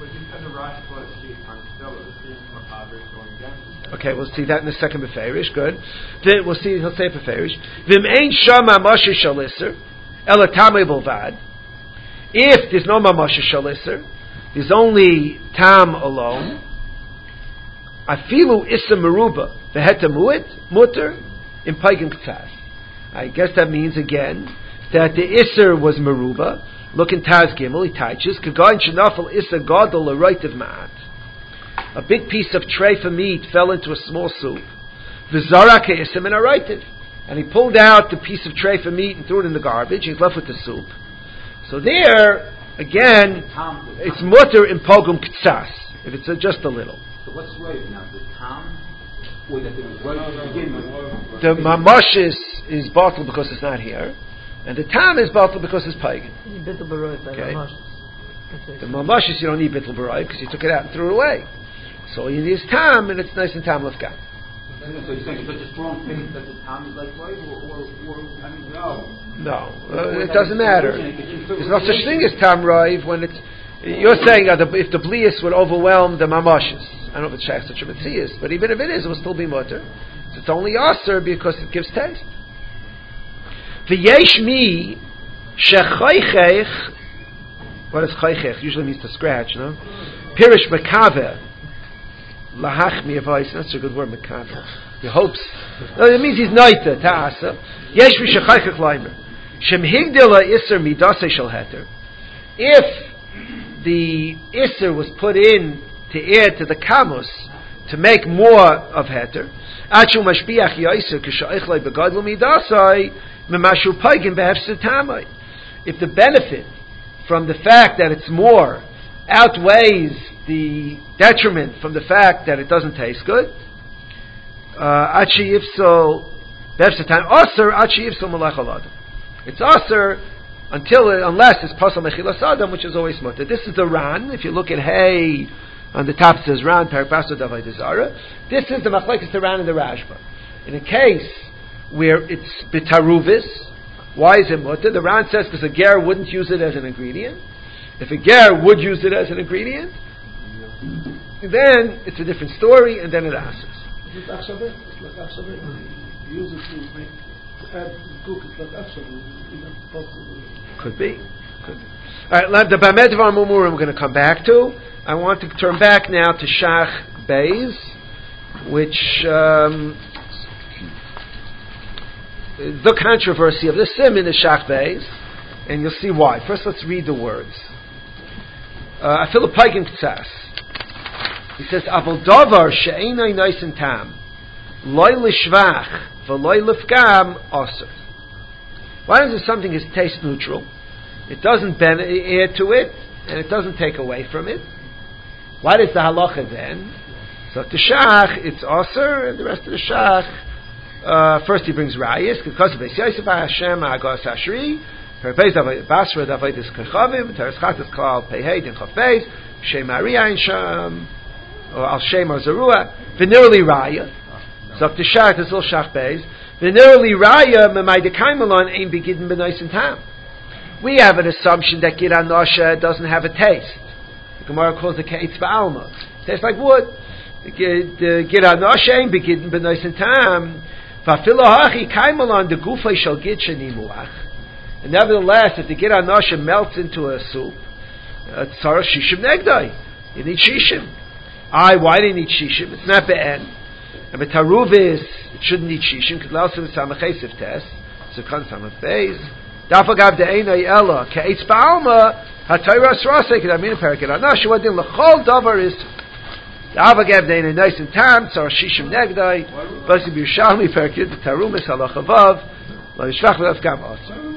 Okay, we'll see that in the second beferish. Good. Then we'll see he'll say beferish. Vim ein shama mamoshes shalisser ela tamei bolvad. If there's no mamoshes shalisser, there's only tam alone. Afilu issa meruba v'heta muit mutter in pagan k'tzas. I guess that means again that the isser was meruba. Look in Taz Gimel, he touches kagayin shenafel issa gadol l'roitiv ma'at. A big piece of treifa meat fell into a small soup. V'zara ke'issim in a roitiv, and he pulled out the piece of treifa meat and threw it in the garbage. He's left with the soup. So there again, it's mutter in pogum k'tzas if it's a, just a little. So what's right now? The tam, or that there was right to begin with? The mamoshes is bottled because it's not here, and the tam is bottled because it's pagan. Okay. The mamoshes you don't need bittul b'roi because you took it out and threw it away. So you need tam, and it's nice and tam lefgam. So you're saying it's such a strong faith that the tam is like right, or, or, or I mean, no. No, uh, it doesn't matter. There's no such thing as tam raiv when it's. You're saying uh, the, if the blias would overwhelm the mamoshes. I don't know if it's shach such a mitzias, but even if it is, it will still be mutter. So it's only aser because it gives taste. V'yesh mi shechoichech. What is choichech? Usually means to scratch, no? Pirish mekaveh. Lahach mi avois. That's a good word, mekaveh. He hopes. No, it means he's noita, ta'asa. Yesh mi shechoichech leimer. Shem higdila iser midase shel heter. If the iser was put in to add to the kamus to make more of heter, achu mashbiach yaiser k'sha'ichlei begadlu midasai memashu paigin behefsed tamai. If the benefit from the fact that it's more outweighs the detriment from the fact that it doesn't taste good, achi ifso behefsed tam aser achi ifso malach alad. It's aser until unless it's pasal mechilas adam, which is always mutter. This is the ran. If you look at hey. On the top says Ran Parakbaso Davai Dezara. This is the machlekes the Ran and the Rashba. In a case where it's bitaruvis, why is it mutter? The Ran says because a ger wouldn't use it as an ingredient. If a ger would use it as an ingredient, then it's a different story, and then it asks. It's like achshaveh. It's like achshaveh. You use it to make to add cook. It's like achshaveh. Could be. Could be. All right. The Bamed Var Mumurim we're going to come back to. I want to turn back now to Shach Beis, which um, the controversy of the Siman is Shach Beis, and you'll see why. First, let's read the words. I feel a pagan k'tzas. He says, "Avol davar she'einay nice tam, loy lishvach v'loy lifgam aser." Why is it something is taste neutral? It doesn't ben- add to it, and it doesn't take away from it. What is the halacha then? So the shach, it's aser, and the rest of the shach, uh, first he brings rayis, because of Beis Yosef Hashem Agos Hashri, Perbeis Basra Davidis Kechavim, Teres Chatas Klal Pehei Din Chafeis, Shem Ariya Sham, or Al Shem Zerua, Venerally Raya. So the shach is all shach beis. Venerally Raya Memai Dekaimelon Ein Begidin B'Nois and Tam. We have an assumption that Gid Anosha doesn't have a taste. The Gemara calls it Ke'etz Ba'alma. It tastes like wood. The Gid Anosha Ein Begidin B'Nois and Tam. Va'afilo Hachi Kaimelon the Gufay Shal Gid Shenimuach. And nevertheless, if the Gid Anosha melts into a soup, Tzara Shishim Negdai. You need Shishim. I, why do you need Shishim? It's not Be'en. And B'Taruvis, it shouldn't need Shishim, because L'alsim is Samachesiv test. So Khan Samach Beis. Dafagav De'enai Ella, Ke'etz Ba'alma, HaTayra Asrasei, Kedamina Perakid Anosha, Wadin L'chol Davar is Dafagav De'enai Nice and Tam, Tzara Shishim Negdai, Basi B'Yushalmi Perakid, the Tarumis Halachavav, Lo Yishvach V'Afgam Asr.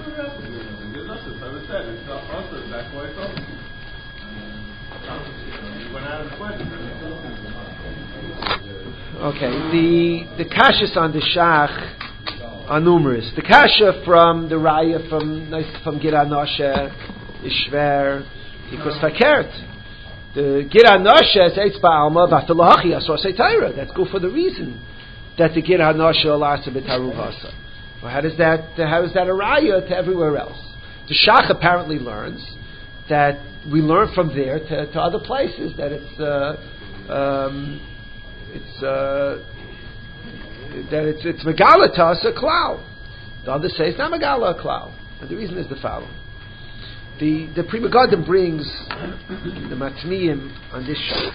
Okay, the the kashas on the shach are numerous. The kasha from the raya from from Gid Anosha is shver because fakert. the Gir HaNasha is Eitz Ba'alma V'Afilahachi Asor Seitayra. That's good for the reason that the Gir HaNasha Alasa B'Taruv Hasa. Well, how does that, how is that a raya to everywhere else? The Shach apparently learns that we learn from there to, to other places that it's uh, um, it's uh, that it's it's Megala Tasa Klau. The others say it's not Megala Klau, and the reason is the following. The the Pri Megadim brings the Matmiyim on this Shach.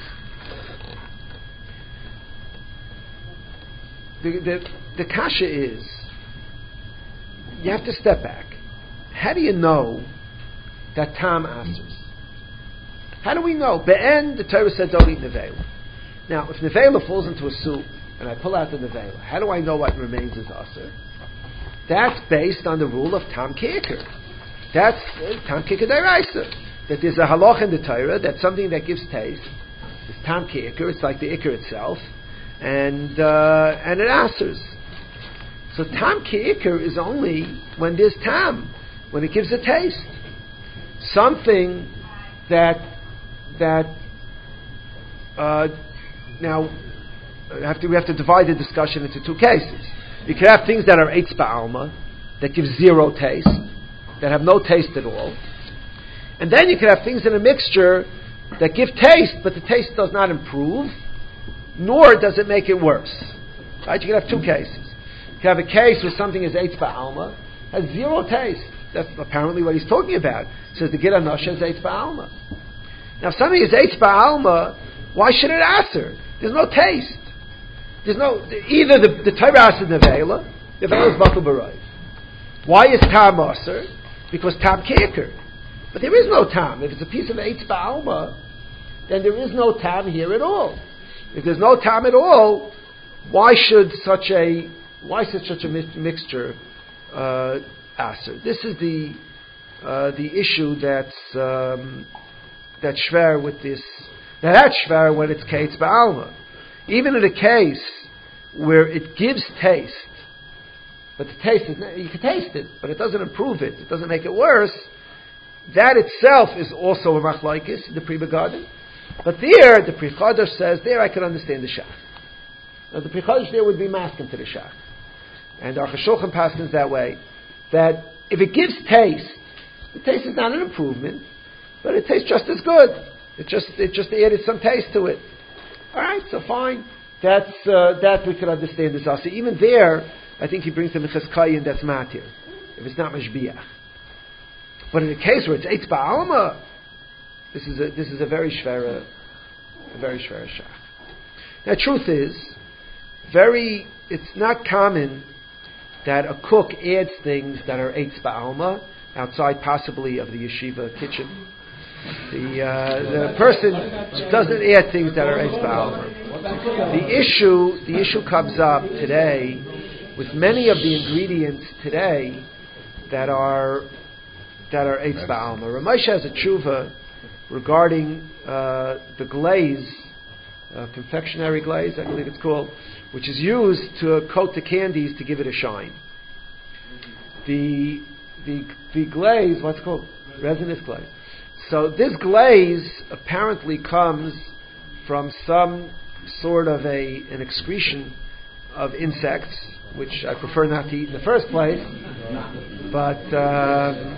The, the the kasha is you have to step back. How do you know that Tam answers? How do we know? Be'en, the Torah said don't eat nevela. Now, if nevela falls into a soup and I pull out the nevela, how do I know what remains is aser? That's based on the rule of Tam Keker. That's uh, Tam Keker Deraisa. That there's a halach in the Torah that something that gives taste is Tam Keker. It's like the Iker itself, and uh, and it asers. So Tam Keker is only when there's Tam, when it gives a taste. Something that that uh, now have to, we have to divide the discussion into two cases. You can have things that are eitz ba'alma, that give zero taste, that have no taste at all, and then you can have things in a mixture that give taste, but the taste does not improve, nor does it make it worse. Right? You can have two cases. You can have a case where something is eitz ba'alma, has zero taste. That's apparently what he's talking about. He says the Gir HaNasha is eitz ba'alma. Now, if something is eitz ba'alma, why should it aser? There's no taste. There's no either the the Torah aser nevela, nevela is batul b'rayv. Why is tam aser? Because tam keker. But there is no tam. If it's a piece of eitz ba'alma, then there is no tam here at all. If there's no tam at all, why should such a why should such a mi- mixture uh, aser? This is the uh, the issue that's um, that's shver with this. Now that's shver when it's kaitz ba'alma. Even in a case where it gives taste, but the taste is you can taste it, but it doesn't improve it. It doesn't make it worse. That itself is also a machlaikis, the Pri Megadim. But there, the Pri Chadash says, there I can understand the Shach. Now the Pri Chadash there would be masking to the Shach. And our Cheshulchan paskins that way, that if it gives taste, the taste is not an improvement, but it tastes just as good. It just it just added some taste to it. All right, so fine. That's uh, that we can understand this also. Even there, I think he brings the Mechazkayin that's matir, if it's not mashbiach. But in a case where it's eitz ba'alma, this is a this is a very shvera, a very shvera shach. Now, truth is, very it's not common that a cook adds things that are eitz ba'alma outside possibly of the yeshiva kitchen. The uh, the person doesn't add things that are eitz ba'alma. The issue the issue comes up today with many of the ingredients today that are that are eitz ba'alma. Ramosha has a tshuva regarding uh, the glaze, uh, confectionery glaze, I believe it's called, which is used to coat the candies to give it a shine. The the the glaze, what's it called? Resinous glaze. So this glaze apparently comes from some sort of a an excretion of insects, which I prefer not to eat in the first place. But uh,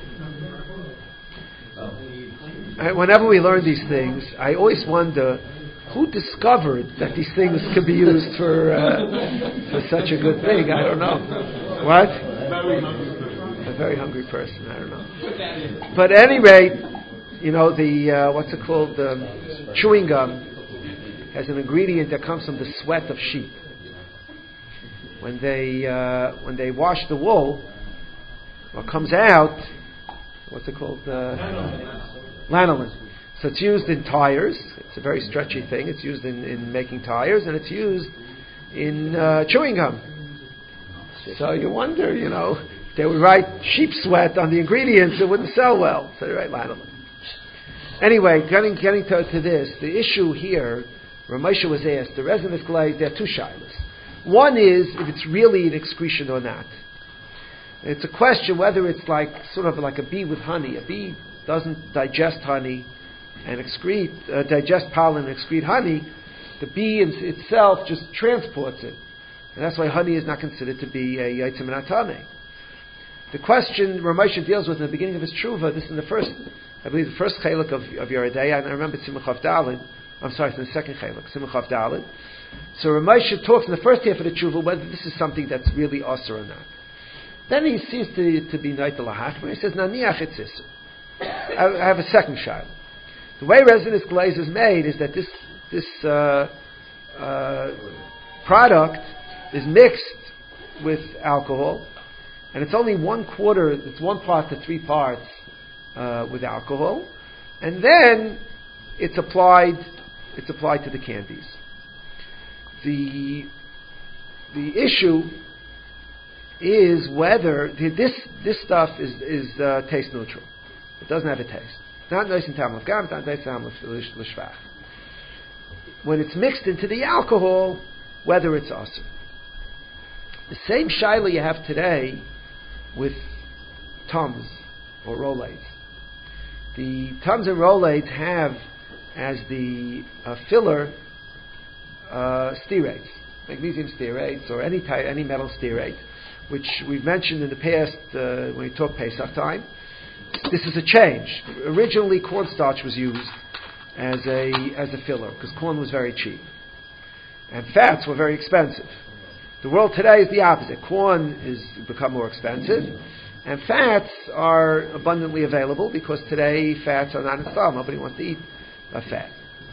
I, whenever we learn these things, I always wonder who discovered that these things could be used for uh, for such a good thing. I don't know. What? A very hungry person. I don't know. But at any rate, you know the uh, what's it called? The chewing gum has an ingredient that comes from the sweat of sheep. When they uh, when they wash the wool, what comes out? What's it called? Uh, lanolin. So it's used in tires. It's a very stretchy thing. It's used in, in making tires, and it's used in uh, chewing gum. So you wonder, you know, if they would write sheep sweat on the ingredients, it wouldn't sell well. So they write lanolin. Anyway, getting getting to, to this, the issue here, Ramosha was asked, the resinous glaze, there are two shilas. One is if it's really an excretion or not. It's a question whether it's like sort of like a bee with honey. A bee doesn't digest honey and excrete, uh, digest pollen and excrete honey, the bee in itself just transports it. And that's why honey is not considered to be a Yaitzim and Atame. The question Ramosha deals with in the beginning of his Tshuva, this is in the first, I believe the first Chelek of, of Yeridei, and I remember Tzimach Chav Daled, I'm sorry, it's in the second Chelek, Tzimach Chav Daled. So Ramosha talks in the first half of the Tshuva whether this is something that's really Asur or not. Then he seems to, to be Naita Lahachmer, he says, Naniach it's Isur. I, I have a second shot. The way resinous glaze is made is that this this uh, uh, product is mixed with alcohol, and it's only one quarter, it's one part to three parts uh, with alcohol, and then it's applied it's applied to the candies. The the issue is whether this this stuff is is uh, taste neutral. It doesn't have a taste. It's not nice in tam of gam, it's not nice in tam of l'shvach. When it's mixed into the alcohol, whether it's asur. The same shaila you have today with Tums or Rolaids. The Tums and Rolaids have as the uh, filler uh, stearates, magnesium stearates or any type, any metal stearate, which we've mentioned in the past uh, when we talked Pesach time. This is a change. Originally, cornstarch was used as a as a filler because corn was very cheap, and fats were very expensive. The world today is the opposite. Corn is become more expensive, and fats are abundantly available because today fats are not in style. Nobody wants to eat a fat.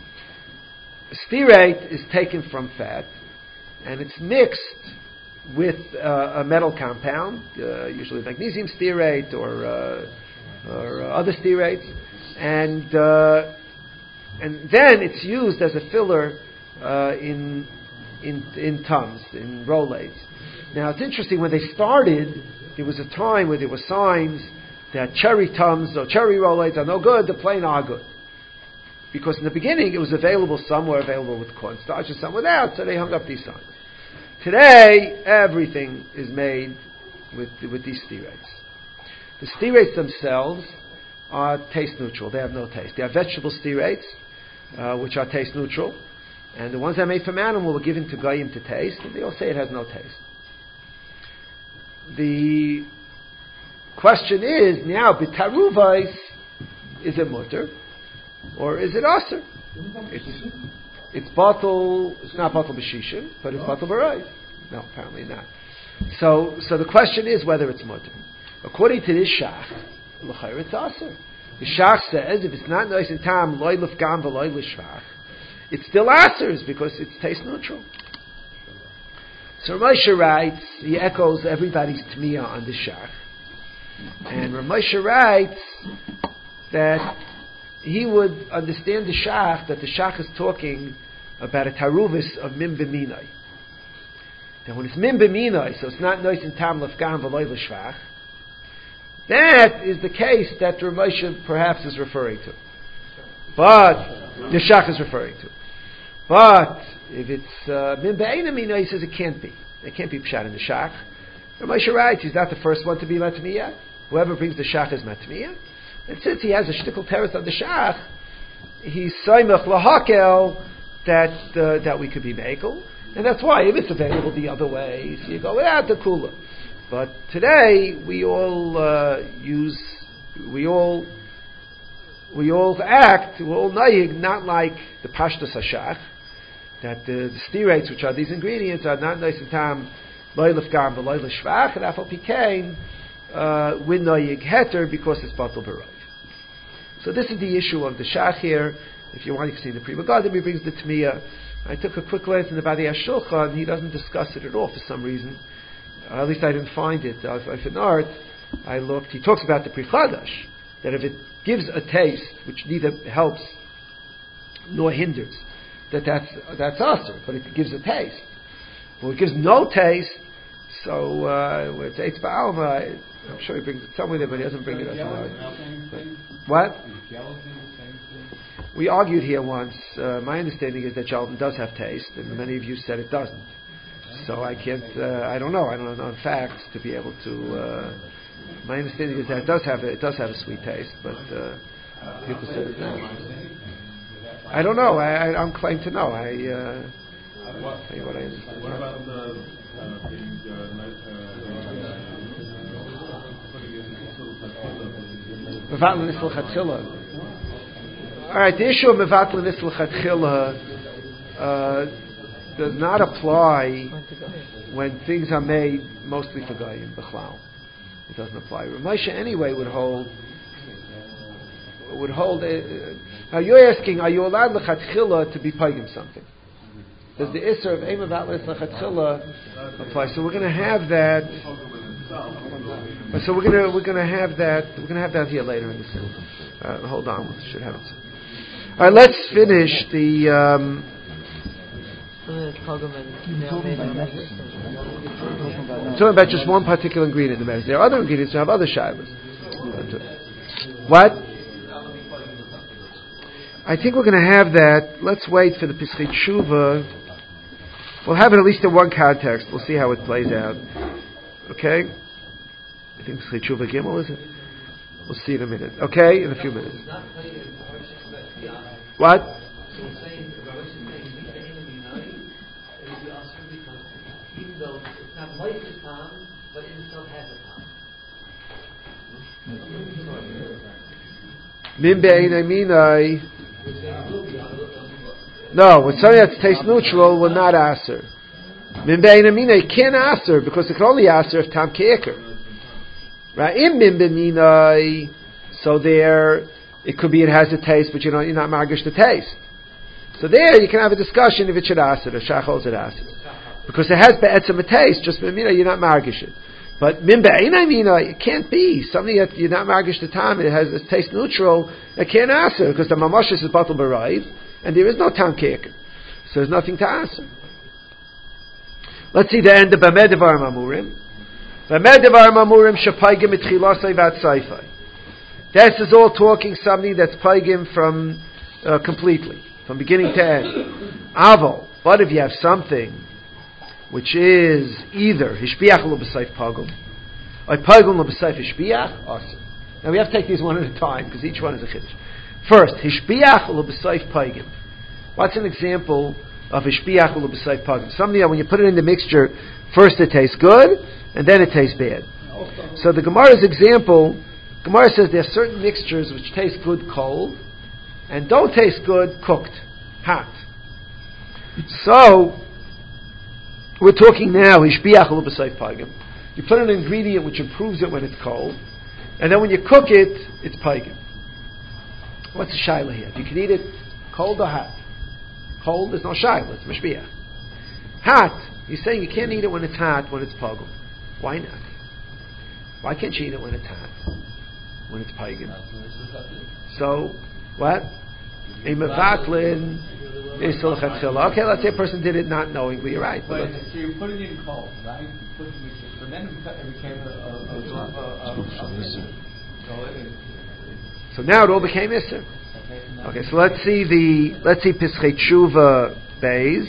Stearate is taken from fat, and it's mixed with uh, a metal compound, uh, usually magnesium stearate or uh, or uh, other stearates, and uh, and then it's used as a filler uh, in in in Tums, in Rolaids. Now it's interesting, when they started, there was a time where there were signs that cherry Tums or cherry Rolaids are no good, the plain are good. Because in the beginning it was available, some were available with cornstarch and some without, so they hung up these signs. Today, everything is made with with these stearates. The stearates themselves are taste neutral. They have no taste. They are vegetable stearates, uh, which are taste neutral. And the ones that are made from animal were given to Goyim to taste, and they all say it has no taste. The question is, now, b'taruvais, is it mutter? Or is it aser? It's, it's bottle, it's not bottle b'shishim, but it's bottle b'rayv. No, apparently not. So, so the question is whether it's mutter. According to this shach, l'chayr it's aser. The shach says, if it's not nice in tam, loy l'fgam v'loy l'shvach, it's still aser because it's taste neutral. So Ramosha writes, he echoes everybody's tmiyah on the shach. And Ramosha writes that he would understand the shach, that the shach is talking about a taruvis of mim b'minai. Now when it's mim b'minai, so it's not nice in tam l'fgam v'loy l'shvach, that is the case that Ramosha perhaps is referring to. But the shach is referring to. But if it's uh, min be'eina mina, he says it can't be. It can't be pshat in the shach. Ramosha writes, he's not the first one to be matmiyah. Whoever brings the shach is matmiyah. And since he has a shtickle teretz on the shach, he's soymach lahakel that uh, that we could be mekel, and that's why if it's available the other way, so you go without the kula. But today we all uh, use, we all we all act, we're all naig, not like the pashtus hashach, that the, the stearates, which are these ingredients, are not nice in tam loy l'fgam v'loy l'shvach, and afal pikein uh, we're naig heter because it's batal b'rayv. So this is the issue of the shach here. If you want, you can see the Pri Megadim, he brings the tmiyah. I took a quick glance in the Badi HaShulchan, and he doesn't discuss it at all for some reason. Uh, at least I didn't find it. Uh, if in art, I looked. He talks about the Pri Chadash, that if it gives a taste which neither helps nor hinders, that that's that's aser, but it gives a taste. Well, it gives no taste, so uh, it's eitz ba'alma. I'm sure he brings it somewhere there, but he doesn't bring it as an What? We argued here once. Uh, my understanding is that gelatin does have taste, and many of you said it doesn't. So I can't. Uh, I don't know. I don't know facts to be able to. Uh, my understanding is that it does have a, it does have a sweet taste, but uh, People say it now. I don't know. I, I, I'm claiming to know. I. Uh, What, tell you what I understand. what about the uh, being uh, like, uh, putting in Isul Chatzila? Mevatl Nisl Chatzila. All right, the issue of Mevatl Nisl Chatzila uh, does not apply when things are made mostly for Goyim, B'chlal. It doesn't apply. Ramosha anyway would hold. Would hold. Uh, now you're asking, are you allowed L'chatchila to be pagim something? Does the Isser of Eim Mevatl Nisl Chatzila apply? So we're going to have that. So we're going to we're going to have that. We're going to have that here later in the scene. Uh, hold on, we should have it. All right, let's finish the. Um, I'm talking about just one particular ingredient in the medicine. There are other ingredients who have other shaylas. What? I think we're going to have that. Let's wait for the Pischei Tshuva. We'll have it at least in one context. We'll see how it plays out. Okay? I think Pischei Tshuva Gimel, is it? We'll see in a minute. Okay? In a few minutes. What? Even though it's not like the palm, but it still has a palm. Min be'einai minai. No, with something that tastes neutral, will not aser. Min be'einai minai can't aser because it can only aser if tam ke'eker. Right? In min be'einai, so there it could be it has a taste, but you know you're not margish the taste. So there you can have a discussion if it should aser or shach holds it aser. Because it has be'etzem a taste, just mina, you're not margish it. But min be'einai mina, it can't be. Something that you're not margish the time, it has a taste neutral, it can't aser, because the mamashis is batal b'raiv, and there is no tam keker. So there's nothing to aser. Let's see the end of Bameh Devar Mamurim. Bameh Devar Mamurim shapaygim etchilasai v'atzaifai. This is all talking something that's paygim from, uh, completely, from beginning to end. Aval, but if you have something which is either hishbiach lo b'seif pagum, or pagum lo b'seif hishbiach, awesome. Now we have to take these one at a time because each one is a chiddush. First, hishbiach lo b'seif pagum. What's an example of hishbiach lo b'seif pagum? Something that when you put it in the mixture, first it tastes good and then it tastes bad. So the Gemara's example, Gemara says there are certain mixtures which taste good cold and don't taste good cooked, hot. So we're talking now, hishbiach lo b'seif pagim. You put an ingredient which improves it when it's cold, and then when you cook it, it's pagim. What's the shaila here? You can eat it cold or hot. Cold, there's no shaila, it's mishbiach. Hot, he's saying you can't eat it when it's hot, when it's pagim. Why not? Why can't you eat it when it's hot? When it's pagim? So, what? A mevatlin. Okay, let's say a person did it not knowingly. You're right. But so you're putting it in cold, right? You put it in, but then it became a, a, a, a, a, a So now it all became Isser. Okay, so let's see the let's see Pischei Tshuva Beis.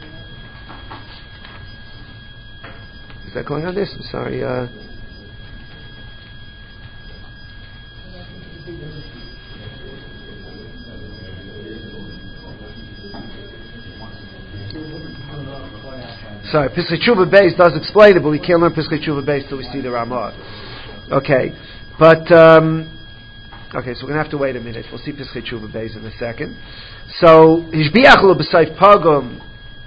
Is that going on this? I'm sorry. Uh, Sorry, Pischei Tshuva Beis does explain it, but we can't learn Pischei Tshuva Beis till we see the Ramah. Okay, but um, okay, so we're gonna have to wait a minute. We'll see Pischei Tshuva Beis in a second. So hishbiach lo b'seif pagum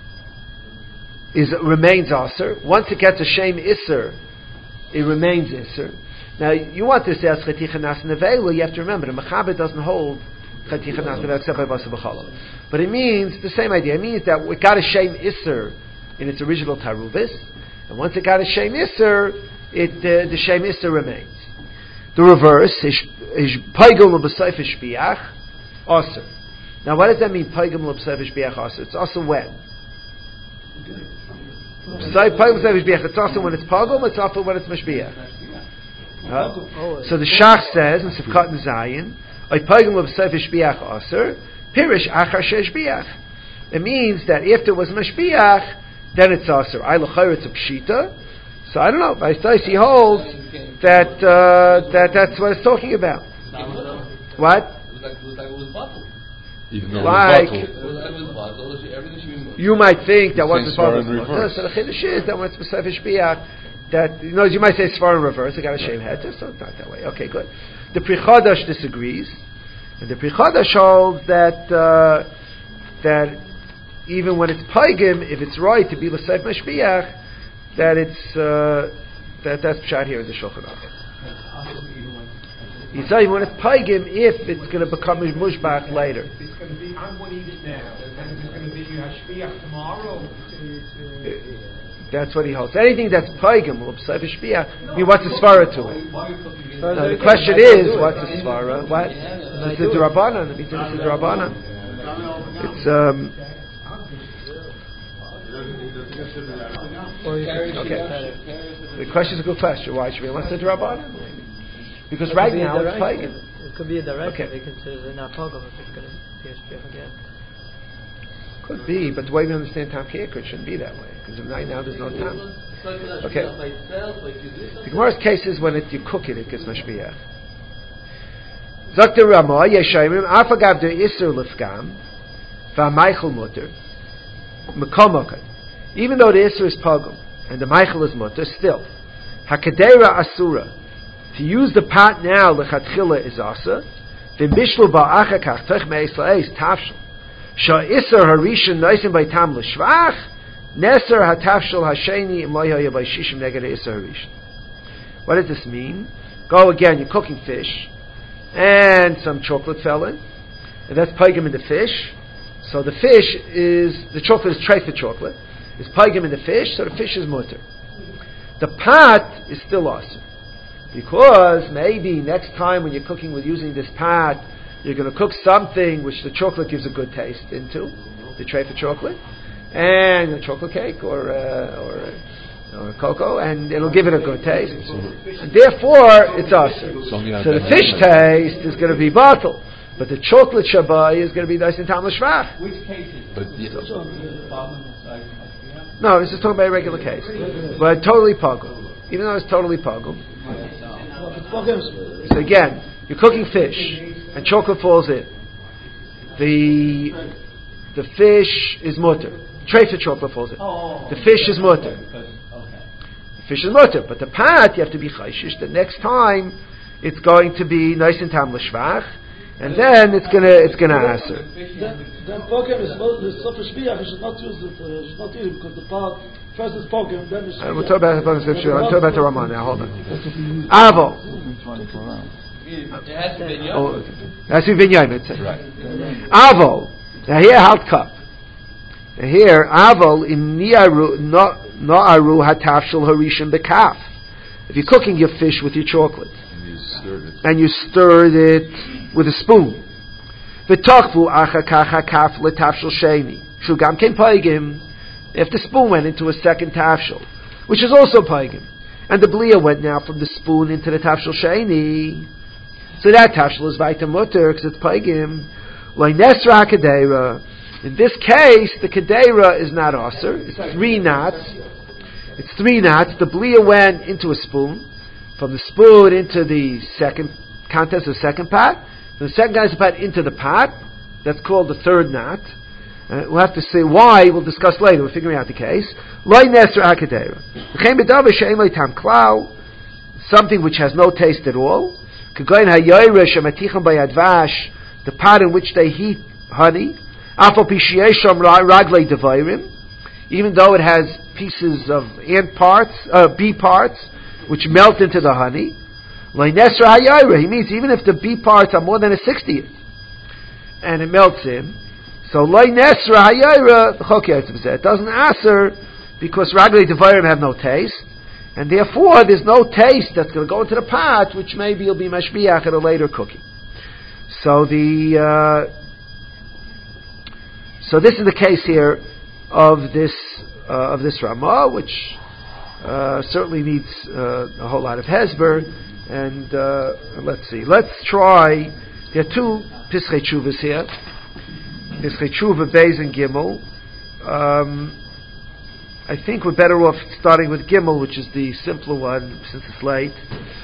is remains aser. Once it gets a shame isser, it remains isser. Now you want to say as chaticha nas nevela, you have to remember the mechaber doesn't hold chaticha nas nevela except by basa b'challah. But it means the same idea. It means that it got a shame isser in its original taruvis, and once it got a shem isser, it uh, the shem isser remains. The reverse is paigum l'b'seif hishbiach aser. Now, what does that mean? Paigum l'b'seif hishbiach aser. It's also when. Paigum l'b'seif hishbiach. It's also when it's paigum. It's also when it's mishbiach. Uh, so the Shach says in Sivkat and Zayin, "Ay paigum l'b'seif hishbiach aser pirish achar shehishbiach." It means that after it was mishbiach, then it's aser. I l'chayr it's a pshita. So I don't know. Vaistais he holds that uh, that that's what it's talking about. What? like it was like it was bottled. Even though Like, it It was like it was bottled. Everything should be moved. you might think that once Same it's bottled, svara in reverse. so the chiddush is that once it's b'sefer shbiach, that you know you might say svara in reverse. I got a shame head, so it's not that way. Okay, good. The Pri Chadash disagrees, and the Pri Chadash holds that uh, that even when it's paigim, if it's right to be l'seif mashbiach, that it's uh, that that's pshat here in the Shulchan Aruch. He's saying when it's paigim, if it's going to become a mushbach later. It's going to be, I'm going to eat it now, and it's going to be hashpiach tomorrow. That's what he holds. Anything that's paigim will b'seif shbiach. I mean, what's the svara to it? No, the question is, what's the svara? What? It's the Rabbanan. It's the Rabbanan. It's um. Okay. The question is a good question. Why should we unless it's Rabbanan? Because right now it's pagan. It could be a direct Okay. they consider it not pogrom if it's going to be a shpiach again. Could be, but the way we understand Tam Kiyakut shouldn't be that way. Because right now there's no Tam. Okay. The Gemara's case is when it, you cook it, it gets mashbiach. Zakter Ramah, Yeshayim, Afagav de Isser Lefgam, V'amaychel Mutter, Mekomokat. Even though the Isser is pogrom, and the Meichel is Mutter, still, Hakadera Asura, to use the pot now, lechatchila is asa. V'bishlu ba'achakach toch me'israel tafshel. Sha iser harishin noisim by tam l'shvach. Neser hatafshel hasheni im loy haya by shishim neged iser harishin. What does this mean? Go again. You're cooking fish, and some chocolate fell in, and that's paigim in the fish. So the fish is the chocolate is treifa chocolate. It's paigim in the fish, so the fish is mutter. The pot is still asa. Because maybe next time when you're cooking with using this pot, you're going to cook something which the chocolate gives a good taste into, the tray for chocolate, and a chocolate cake or uh, or, uh, or cocoa, and it'll give it a good taste. And therefore, it's awesome. So the fish taste is going to be bottled, but the chocolate shabai is going to be nice and tam l'shvach. Which case is But it? yeah. No, this is talking about a regular case, but totally pogum. Even though it's totally pogum. So again, you're cooking fish and chocolate falls in. The the fish is mutter. Tray for chocolate falls in. Oh, the fish is mutter. because, okay. The fish is mutter, but the pat you have to be chayshish. The next time it's going to be nice and tam l'shvach, and then it's gonna it's gonna answer. Then, then pogrom is the sofer shbiach. You should not use it. Uh, you should not use it because the part first is pogrom, then it's. Uh, we'll talk about the scripture. I'm talking about the Ramah now. Hold on. Avo. It has to be Oh, that's Vinyayim. It's Right. Avo. Now here, halt cup. Now here, Avo im niaru noaru hatafshel harishim bekaf. If you're cooking your fish with your chocolate And you stirred it. and you stirred it with a spoon, v'tochvu achakach hakaf letafshel sheni shugam ken paigim. If the spoon went into a second tafshel, which is also paigim, and the blia went now from the spoon into the tafshel sheni. So that tafshel is vayta mutter because it's paigim. Like nesra kadeira. In this case, the kadeira is not aser. It's three knots. It's three knots. The blia went into a spoon. From the spoon into the second contents of the second pot. From the second contents of the pot into the pot. That's called the third knot. Uh, we'll have to say why. We'll discuss later. We're figuring out the case. Like nesra kadeira. Something which has no taste at all. The pot in which they heat honey, even though it has pieces of ant parts, uh, bee parts, which melt into the honey. He means even if the bee parts are more than a sixtieth, and it melts in, so it doesn't answer because raglei devarim have no taste. And therefore, there's no taste that's going to go into the pot, which maybe will be mashbiach at a later cooking. So the uh, so this is the case here of this uh, of this Ramah, which uh, certainly needs uh, a whole lot of hesber. And uh, let's see, let's try. There are two pischei tshuvas here. Pischei tshuva Beis and Gimel. Um, I think we're better off starting with Gimel, which is the simpler one, since it's late.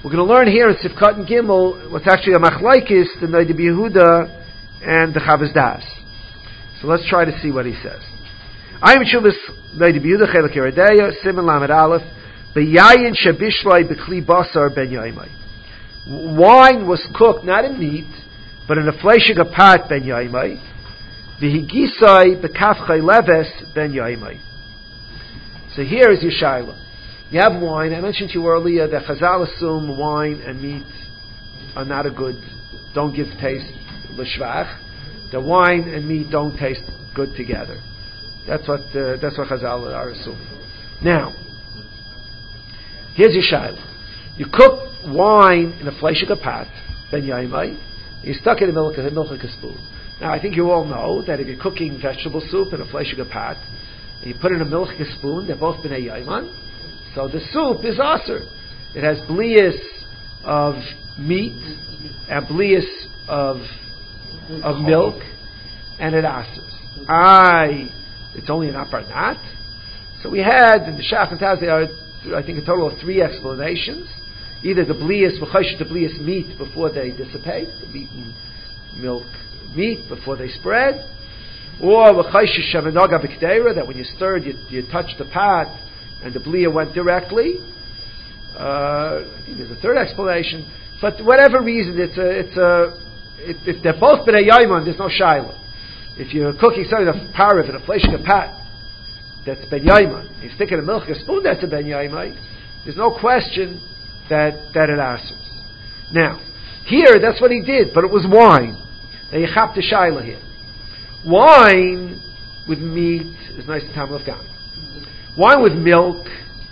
We're going to learn here in Sifkat and Gimel what's actually a machlaikis, the Noda B'Yehuda and the Chavos Das. So let's try to see what he says. I am Shuvas Noda B'Yehuda Chelik Yeredeya Siman Lamed Aleph B'Yayin Shabishloi B'Kli Basar Ben Yaimai. Wine was cooked not in meat, but in a fleshig pot Ben Yaimai. V'Higisai B'Kafchai Leves Ben Yaimai. So here is your shaila. You have wine. I mentioned to you earlier that Chazal assume wine and meat are not a good, don't give taste l'shvach. The wine and meat don't taste good together. That's what uh, that's what Chazal are assuming. Now, here's your shaila. You cook wine in a fleshig pot, ben yaimai. You stuck it in milk, a milk a spoon. Now, I think you all know that if you're cooking vegetable soup in a fleshig pot, and you put it in a milk a spoon, they're both b'nei yaiman. So the soup is aser. It has blias of meat and blias of of milk, and it asers. I, it's only an aparnat. So we had in the Shach and Taz, there are, I think, a total of three explanations. Either the blias, v'choshet the blias meat before they dissipate, the meat and milk meat before they spread, or v'choshet shemenoga b'kdeira, that when you stirred, you, you touch the pot, and the blia went directly. Uh, I think there's a third explanation, but whatever reason, it's a, it's a, it, if they're both b'nei yaiman, there's no shaila. If you're cooking something a parav in a fleshig pot, that's ben yaiman. You stick it in a milk a spoon, that's a ben yaiman. There's no question that that it asers. Now, here that's what he did, but it was wine. Now you chap the shaila here. Wine with meat is nice to tam l'fgam. Wine with milk,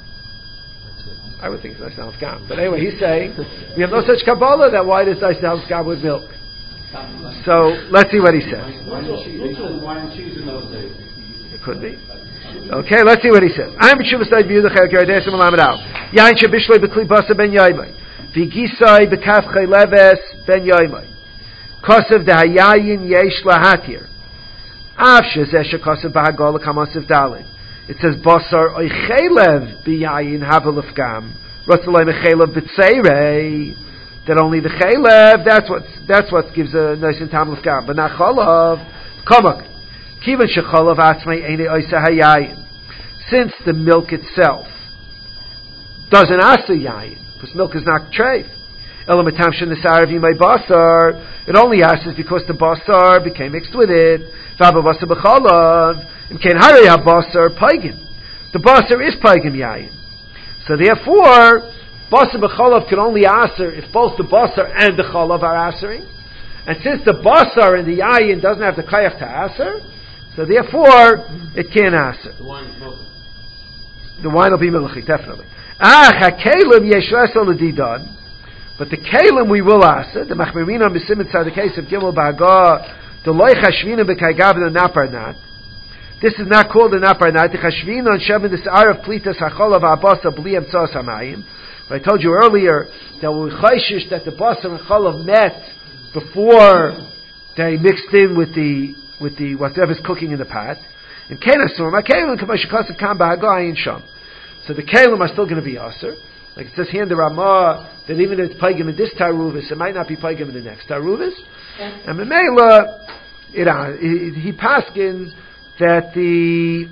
I would think it's nice to have gam. But anyway, he's saying we have no such Kabbalah that wine is nice to have gam with milk. So let's see what he says. Wine and cheese in those days. It could be. Okay, let's see what he says. I'm b'shuvas Noda B'Yehuda Chelik Yeredeya Siman Lamed Aleph. Yain shebishloi b'kli basar ben yaimai. V'gisai b'kafchei leves ben yaimai. Kosev dehayayin yesh lahatir. Av shezeh shekosev b'hagol l'kamasiv dalin. It says basar oichelev biyayin havelef gam ratzalei mechelev b'tzeirei, that only the chelev, that's what that's what gives a nice and tam gam, but not chalav. Kamak kivan shechalav atzmei einei oisa hayayin. Since the milk itself doesn't asa yayin, because milk is not treif. Elamatam shenisar v'imay basar, it only asks because the basar became mixed with it. V'aba basar b'chalav. The basar is paigim yayin. So therefore, basar b'chalav can only aser if both the basar and the chalav are asering. And since the basar and the yayin doesn't have the kayach to aser, so therefore it can't aser. The wine is milky. The wine will be milchi, definitely. Ah, hakelim yeshreso l'didan. But the kelim we will aser. The machmirina b'simin tzadikei of gimel b'haga the loy chashvina b'kaygav the naparnat. This is not called an aparnat. The chashvina on shemin this arav plitas hacholav abasa b'liam tzos hamayim. I told you earlier that we chayshish that the basar and cholav met before they mixed in with the with the whatever's cooking in the pot. And kenasur makelim kamashikasav kam b'hagayin sham. So the kelim are still going to be aser. Like it says here in the Ramah that even if it's paigim in this taruvis, it might not be paigim in the next taruvis. And memela, it uh, he paskins that the,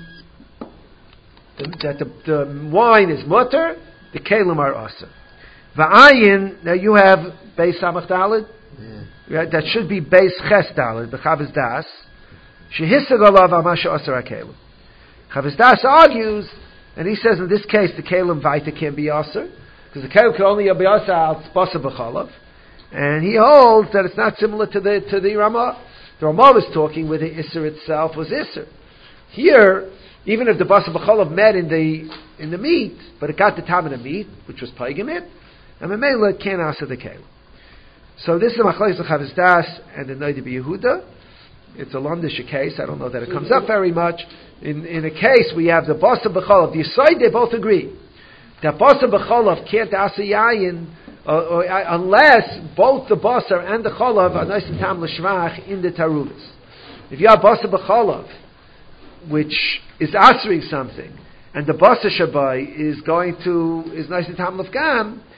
the that the, the wine is mutter, the kelim are aser. Va'ayin, now you have beis samach dalid. Yeah. That should be beis ches dalid. B'chavos das shehissag alav amasha aser hakelim. Chavos das argues, and he says in this case the kelim vaita can be aser because the kelim can only be aser al basar b'chalav, and he holds that it's not similar to the to the Ramah. The Ramah was talking where the Isser itself was Isser. Here, even if the basar b'chalav met in the in the meat, but it got the tam in the meat, which was paigim it, and memela can't aser the kelim. So this is the machlokes of Chavos Das and the Noda B'Yehuda. It's a londish case. I don't know that it comes up very much. In in a case we have the basar b'chalav. The side they both agree that basar b'chalav can't aser yayin uh, or, uh, unless both the basar and the chalav are nice and tam l'shvach in the taruvis. If you have basar b'chalav, which is asering something, and the basar shabai is going to is nice and tam l'fgam,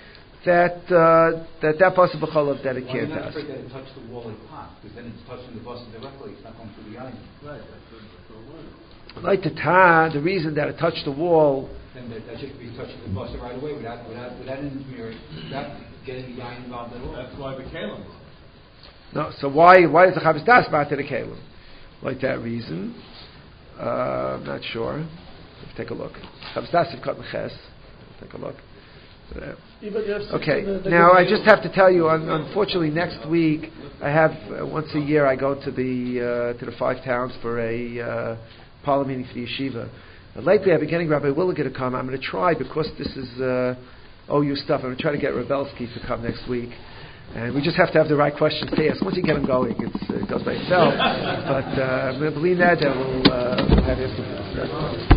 that uh, that that bus of a cholav that it can't Well, you're not pass. afraid that it touched the wall like pot, because then it's touching the bus directly. It's not going through the eye. Right, that's good. That's all right. Like the ta, the reason that it touched the wall. Then that, that should be touching the bus right away without without without interfering, without getting the eye involved at all. That's why the kalim. No, so why why is the chavis das matter the kalim? Like that reason, uh, I'm not sure. Let's take a look. Chavis das is cut meches. Take a look. Uh, Okay. Now I just have to tell you. Un- unfortunately, next week I have uh, once a year I go to the uh, to the five towns for a uh, parlor meeting for the yeshiva. Uh, lately, I've been getting Rabbi Williger to come. I'm going to try because this is uh, O U stuff. I'm going to try to get Rebelsky to come next week, and we just have to have the right questions to ask. Once you get him going, it's, uh, it goes by itself. But uh, I'm going to believe that that we'll, uh, we'll have him.